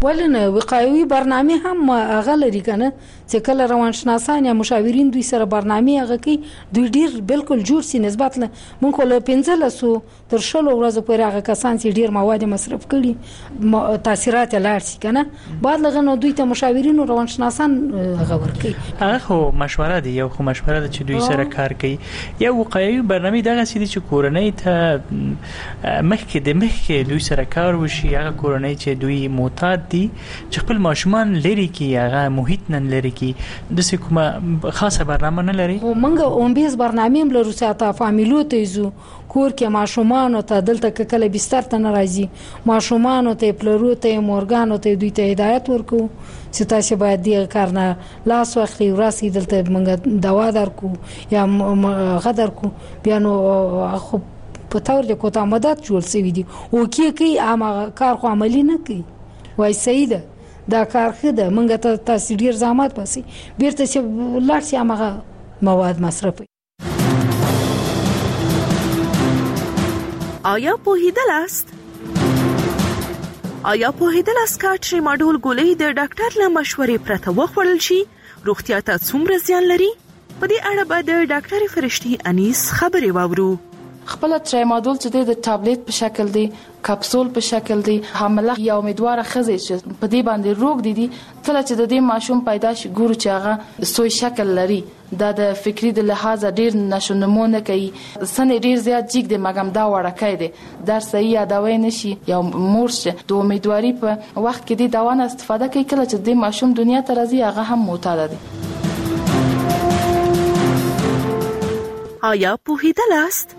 ولنه وقایوي برنامه هم هغه لري کنه چې کله روانشناسان یا مشاورین دوی سره برنامه هغه کوي دوی ډیر بالکل جوړ سي نسبت له مونږ له پنځلسو تر شلو ورځې پورې هغه کسان چې ډیر مواد مصرف کړي تاثیرات لار سي کنه بعد لغه نو دوی ته مشاورین او روانشناسان هغه ورکي هغه خو مشوره دی یو خو مشوره ده چې دوی سره کار کوي یو وقایوي برنامه دغه سړي چې کورنۍ ته مخکې د مخکې دوی سره کار وشي هغه کورنۍ چې دوی معتاد دي چې خپل ماشومان لري کې هغه محیط نن لري کې د څه کومه خاصه برنامه نه لري او منګه اومبیز برنامه هم لرو چې تا فامیلو ته زو کور کې ماشومان ته دلته کله بستر ته ناراضي ماشومان ته پلرو ته مورګان ته دوی ته هدایت ورکو چې تاسو باید دغه کار نه لاس واخلي وراسي دلته منګه دوا درکو یا غدر کو بیا نو خو په تور د کوته مدد جوړ سوي دي او کې کوي هغه کار خو عملی نه کوي وای سیده دا کار خده منګه ته تاسو ډیر زحمت پسي بیرته چې لاړ شي هغه مواد مصرفي آیا پوهیدل است آیا پوهیدل است که ټریماډول ګولۍ د ډاکټر له مشورې پرته وخوړل شي روغتیا ته څومره زیان لري په دې اړه به د ډاکټر فرشتي انیس خبرې واورو خپل ټریماډول چې د ټابلیټ په شکل دی کپسول په شکل دی حامله یا امیدواره خزې چې په دې باندې روغ دي دي کله چې د دې ماشوم پیدا شي ګورو چې هغه سوی شکل لري دا د فکری د لحاظ ډیر نشونمونه کوي سن ډیر زیات جګ دی مګم دا وړکای دی در صحیح یادوي نشي یا مورشه د امیدواري په وخت کې د دوا نه استفاده کوي کله چې د ماشوم دنیا ته راځي هغه هم معتاد دی آیا پوهیدل است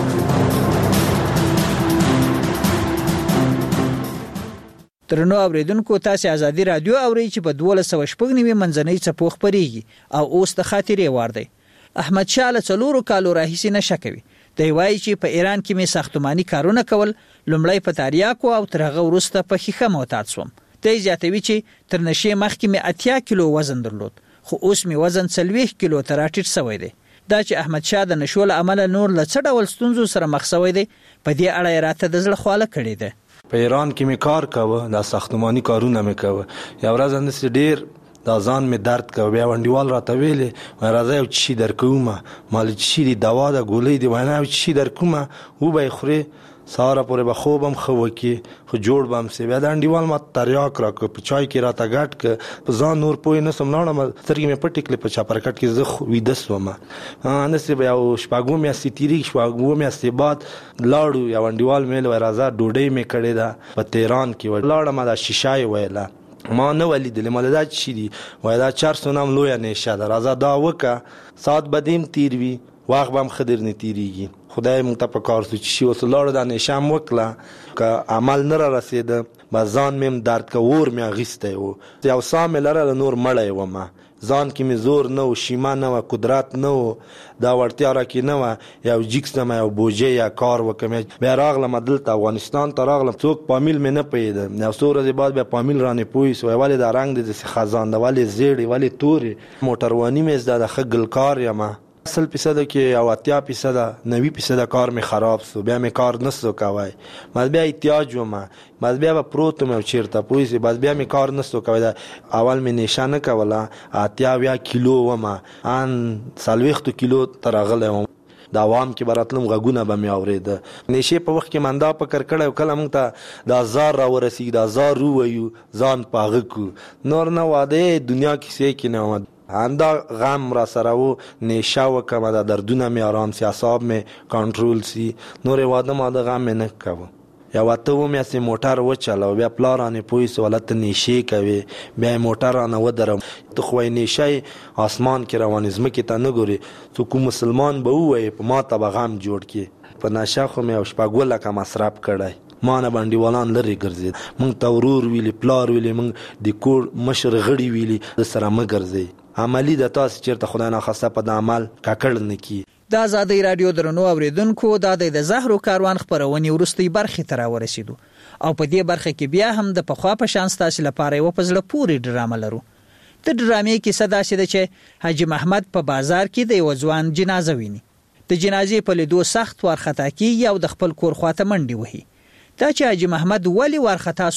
ترنو اوریدونکو تاسو ازادي رادیو اوري چې په دوه سوه شپږ نیمه منځنۍ څپو خبريږي او اوس د خاطرې وار دی احمد شاه له څلورو کالو راهیسې نشه کوي دی وایي چې په ایران کې می ساختماني کارونه کول لومړی په تاریاکو او ترغه ورسته په خيخه معتاد شوم دی زیاتوي چې تر نشې مخکې می اتیا کیلو وزن درلود خو اوس می وزن څلوېښت کیلو تر راټیټ شوی دی دا چې احمد شاه د نشول عمل نور له څه ډول ستونزو سره مخ شوی دی په دې اړه راته د زړه خواله کړی دی په ایران کې می کار کاوه د ساختماني کارونه می کاوه یو ورځ اندسې ډیر د ځان می درد کوي بیا وندیوال راته ویلې وای راځي او چی درکومه مال چی دی دوا د ګولې دی وای نه چی درکومه و به خوري ساره پورې به خوبم خو کی خو جوړ بم سی بیا د انډیوال ما تریاک را کو په چای کې راته غټ ک په ځان نور پوی نه سم نړم سترګې مې پټ کړې په چاپرکټ کې زه وې دسوم انسې بیا شپږو مې ستیری شپږو مې استباد لاړو یا انډیوال مې له راځه ډوډۍ مې کړې ده په تهران کې لاړم د شیشای ویله ما نه ولیدل مال دا چی دی وای دا چهارصد نام لوی نشه دا راځه دا وکا سات بدیم تیر وی واغ بم خضر نه تیریږي خدای مونږ ته په کار سو چې وسلار د نشم وکړه ک عمل نه را رسید بازان مم درد کا ور مې غسته و یو سام لره نور مړی و ما ځان کې مې زور نه او شیما نه او قدرت نه او دا ورتیا را کې نه و یو جیکس نه یو بوجه یا کار وکم بیا راغلم دلته افغانستان ته راغلم څوک پامیل مې نه پیدا نو سور ورځې بعد بیا پامیل رانه پوي سو والي دا رنگ د خزان د والي زیړی والي توري موټروانی مې زده خګل کار یم اصل فیصد کې او اتیا فیصد نوي فیصد کار می خراب سو بیا می کار نسو کوي مز بیا احتیاج و ما مز بیا پروت مې چیرته پوي بس بیا می کار نسو کوي دا اول می نشانه کوله اتیا بیا کیلو و ما ان سلويخت کیلو ترغله دا عوام کې براتلم غګونه به می اورید نشه په وخت کې مندا په کرکړه کله مونږ ته د هزار را ورسی د هزار رو ویو ځان پاغه کو نور نه واده دنیا کې سې کې نه اندا غم را سره و نشه وکم د دردونه می آرام سی اعصاب می کنټرول سی نور واده ما د غم نه کوم یا وته و مې سي موټر و چلاو بیا پلارانه پوي سوالت نشي کوي بیا موټر نه ودرم ته خو نشي اسمان کې روانizm کې ته نه ګوري تو کوم مسلمان به وای په ما ته غم جوړ کې په نشه خو مې شپګول کا مصرف کړای ما نه باندې ولان لري ګرځي مونږ تورور ویلي پلار ویلي مونږ د کور مشر غړي ویلي د سره م ګرځي عملی د تاسو چیرته خدای نه خاصه په عمل کاکړ نه کی د ازادي رادیو درنو اوریدونکو د د زهرو کاروان خبرونې ورستي برخه تر ورسېدو او په دې برخه کې بیا هم د پخوا په شان تاسو لپاره یو پزله پوری ډرامه لرو د ډرامې کې صدا شې چې حاجی محمد په بازار کې د یو ځوان جنازه ویني د جنازې په لیدو سخت ورختا کی یو د خپل کور خواته منډي وهي دا چې حاجی محمد ولی ورختا سو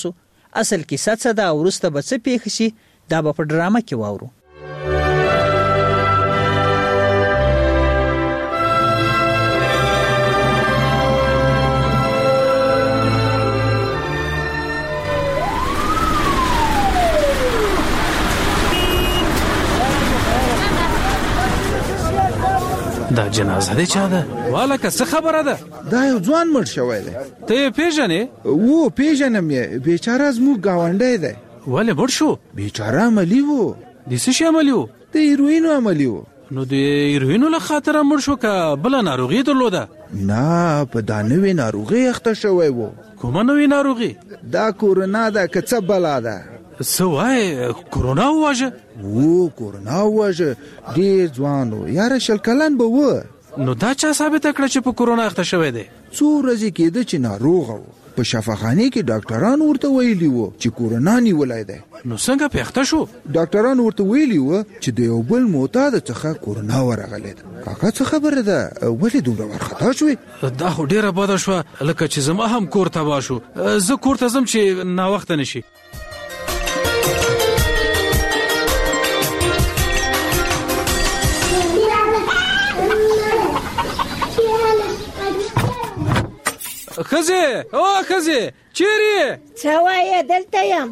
اصل کیسه څه ده او وروسته به څه پیښ شي دا به په ډرامه کې واورو. دا جنازه دی چا ده؟ والکه څه خبره ده؟ دا یو ځوان مړ شوی دی. ته یې پیژنې؟ و پیژنم یې، بیچاره زموږ ګاونډی دی. ولې مړ شو؟ بیچاره عملي و. د څه شي عملي و؟ د هیروینو عملي و. نو د هیروینو له خاطره مړ شو که بله ناروغي درلوده؟ نه، په دا نوې ناروغي اخته شوی و. کومه نوې ناروغي؟ دا کورونا ده که څه بله ده. څه وایې کورونا وواژه؟ و کورونا وواژه، ډېر ځوان و، یاره شل کلن به و. نو دا چا ثابته کړه چې په کورونا اخته شوی دی؟ څو ورځې کېده چې ناروغه و، په شفاخانه کې ډاکټران ورته ویلي و چې کورونا نیولی دی. نو څنګه پې اخته شو؟ ډاکټران ورته ویلي و چې د یو بل معتاد څخه کورونا ورغلی ده. کاکا څه خبره ده، ولې دومره وارخطا شوې؟ دا خو ډېره بده شوه، لکه چې زما هم کور تباه شو. زه کور ته ځم چې ناوخته نه شي. خزه او خزه چیرې؟ څه وایې؟ دلته یم.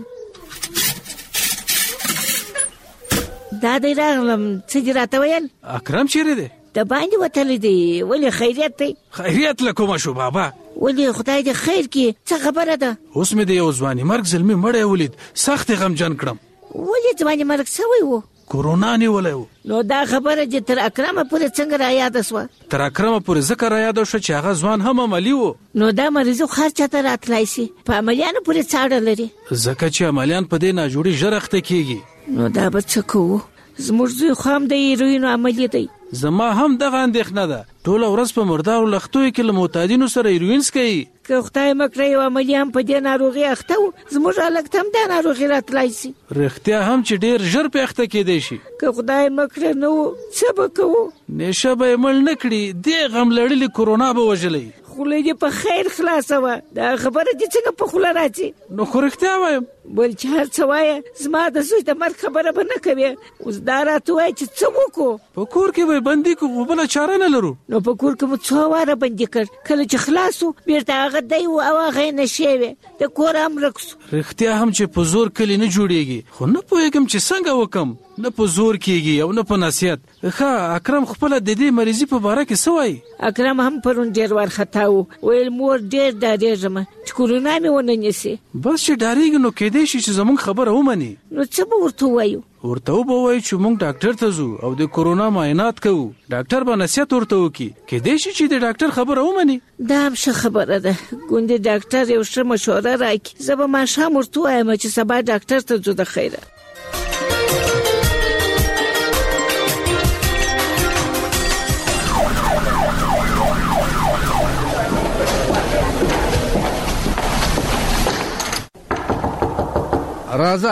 دا دی راغلم. څه دې راته ویل؟ اکرم چیرې دی؟ د باندې وتلی دی. ولې خیریت دی؟ خیریت له کومه شو بابا؟ ولې خدای دې خیر کړي. څه خبره ده؟ اوس مې د یو ځواني مرګ زلمي مړی ولید، سخت غمجن کړم. ولې ځواني مرګ سوی و؟ کورونا نیولی و. نو دا خبره چې تر اکرمه پورې څنګه را یاده سوه؟ تر اکرمه پورې ځکه را یاده شوه چې هغه ځوان هم عملي و. نو دا مریضو خر چاته راتلی سي؟ په عملیانو پورې څه اړه لري؟ ځکه چې عملیان په دې ناجوړي ژر اخته کېږي. نو دا به څه کوو؟ زموږ زوی خو هم د هیروینو عملي دی. زما هم دغه اندېښنه ده. ټوله ورځ په مردارو لښتیو کې له معتادینو سره هیروین څکوي. که خدای مه کړی یو عملي هم په دې ناروغي اخته و، زموږ هلک ته هم دا ناروغي راتلی سي. رښتیا هم چې ډېر ژر پې اخته کېدی شي. که خدای مه کړی نه و، څه به کوو؟ نیشه به یې مړ نه کړي، دې غم لړلې کورونا به وژلی. خوله دې په خیر خلاصه وه. دا خبره دې څنګه په خوله راځي؟ نو خو رښتیا وایم. بل چې هر څه وایه، زما د زوی د مرګ خبره به نه کوې. اوس دا راته وایه چې څه وکړو؟ په کور کې به یې بندي کړو، بله چاره نه لرو. نو په کور کې مو څو واره بندي کړ. کله چې خلاص و بېرته هغه دی و او هغه یې نشې وې، د کور هم ورک سو. رښتیا هم چې په زور کلي نه جوړېږي، خو نه پوهېږم چې څنګه وکم. نه په زور کېږي او نه په نصیحت. ښه اکرم خپله د دې مریضي په باره کې څه وایي؟ اکرم هم پرون ډېر وارخطا و. ویل مور ډېر ډارېږم چې کورونا مې ونه نیسي. بس چې ډارېږي نو کېدی شي چې زموږ خبره ومني. نو څه به ورته ووایو؟ ورته وبه وایو چې موږ ډاکټر ته ځو او د کورونا معاینات کوو. ډاکټر به نصیحت ورته وکړي، کېدی شي چې د ډاکټر خبره ومني. دا هم ښه خبره ده. ګوندې ډاکټر یو ښه مشوره راکړي. زه به ماښام ورته ووایم چې سبا ډاکټر ته ځو. د خیره راځه.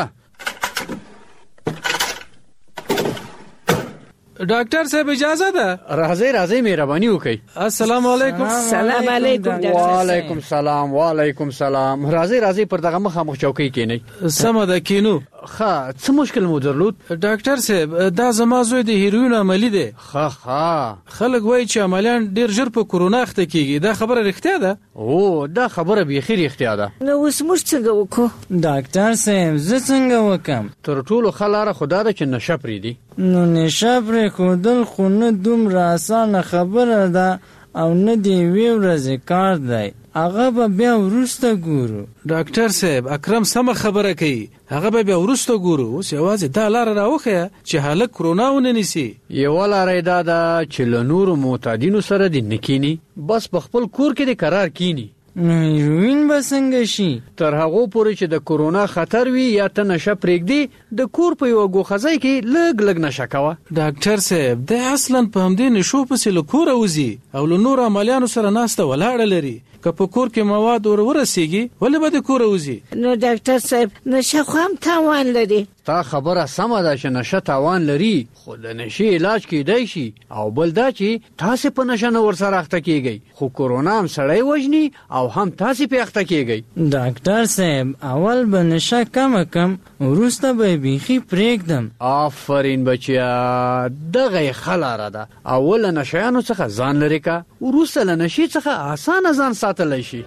ډاکټر صاحب اجازه ده؟ راځئ راځئ مهرباني وکړئ. السلام علیکم. سلام علیکم. وعلیکم سلام. وعلیکم سلام. راځئ راځئ پر دغه مخامخ چوکۍ کېنئ. سمه ده کېنو. ښه څه مشکل مو درلود؟ ډاکټر صاحب دا زما زوی د هیروین عملي دی. ښه ښه. خلک وایي چې عملیان ډېر ژر په کورونا اخته کېږي. دا خبره رښتیا ده؟ او دا خبره بیخي رښتیا ده. نو اوس موږ څنګه وکړو؟ ډاکټر صاحب زه څنګه وکم؟ تر ټولو ښه لاره خو دا ده چې نشه پرېږدي. نو نشه پرېښودل خو نه دومره اسانه خبره ده او نه د یوې ورځې کار دی. هغه به بیا وروسته ګورو. ډاکټر صاحب اکرم سمه خبره کوي. هغه به بیا وروسته ګورو. اوس یوازې دا لاره راوښیه چې هلک کرونا ونه نیسي. یوه لاره یې دا ده چې له نورو معتادینو سره دې نه کیني، بس په خپل کور کې دې قرار کیني. نو هیروین به څنګه شي؟ تر هغو پورې چې د کورونا خطر وي یا ته نشه پرېږدي، د کور په یوه ګوښځۍ کې لږ لږ نشه کوه. ډاکټر صاحب دی اصلا په همدې نشو پسې له کوره وځي او له نورو عملیانو سره ناسته ولاړه لري. که په کور کې مواد ور ورسیږي ولې به د کوره وځي؟ نو ډاکټر صاحب نشه خو هم تاوان لري. ستا خبره سمه ده چې نشه تاوان لري خو د نشې علاج کیدای شي او بل دا چې تاسو په نشه نه ورسره اخته کیږئ خو کورونا هم سړی وژني او هم تاسو په اخته کیږئ. ډاکټر صاحب اول به نشه کم کم وروسته به بیخي پرېږدم. آفرین بچیا دغه خلاره ده اول نشیانو څخه ځان لري کا وروسته له نشې څخه اسانه ځان ساتلی شي.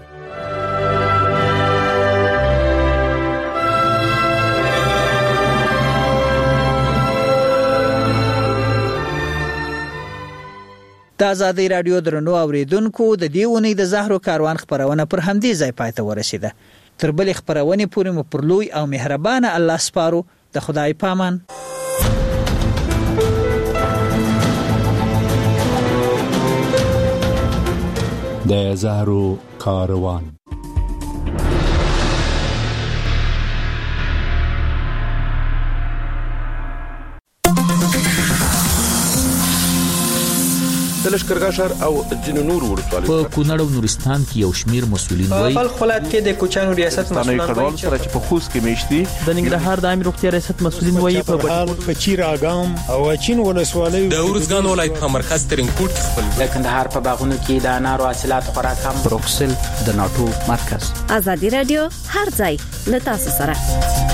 د آزادۍ رادیو درنو اوریدونکو د دې اونۍ د زهرو کاروان خبرونه پر همدې ځای پای ته ورسیده. تر بلې خبرونې پورې مو پر لوی او مهربانه الله سپارو. د خدای پامان. د زهرو کاروان. د لشکرګاه ښار او ځینو نورو ولسوالیو په کونړ او نورستان کې یو شمیر مسؤلین وایي په بلخ ولایت کې د کوچانو ریاست مسؤلین وایي سره چې په خوست کې میشتي د ننګرهار د عامه روغتیا ریاست مسؤلین وایي په بهال په چیر اګام او اچین ولسوالیو د ورزګان ولایت په مرکز ترنګوټ کې خپل د کندهار په باغونو کې د انارو حاصلات خورا کم. بروکسل د ناتو مرکز. آزادۍ رادیو هر ځای له تاسو سره.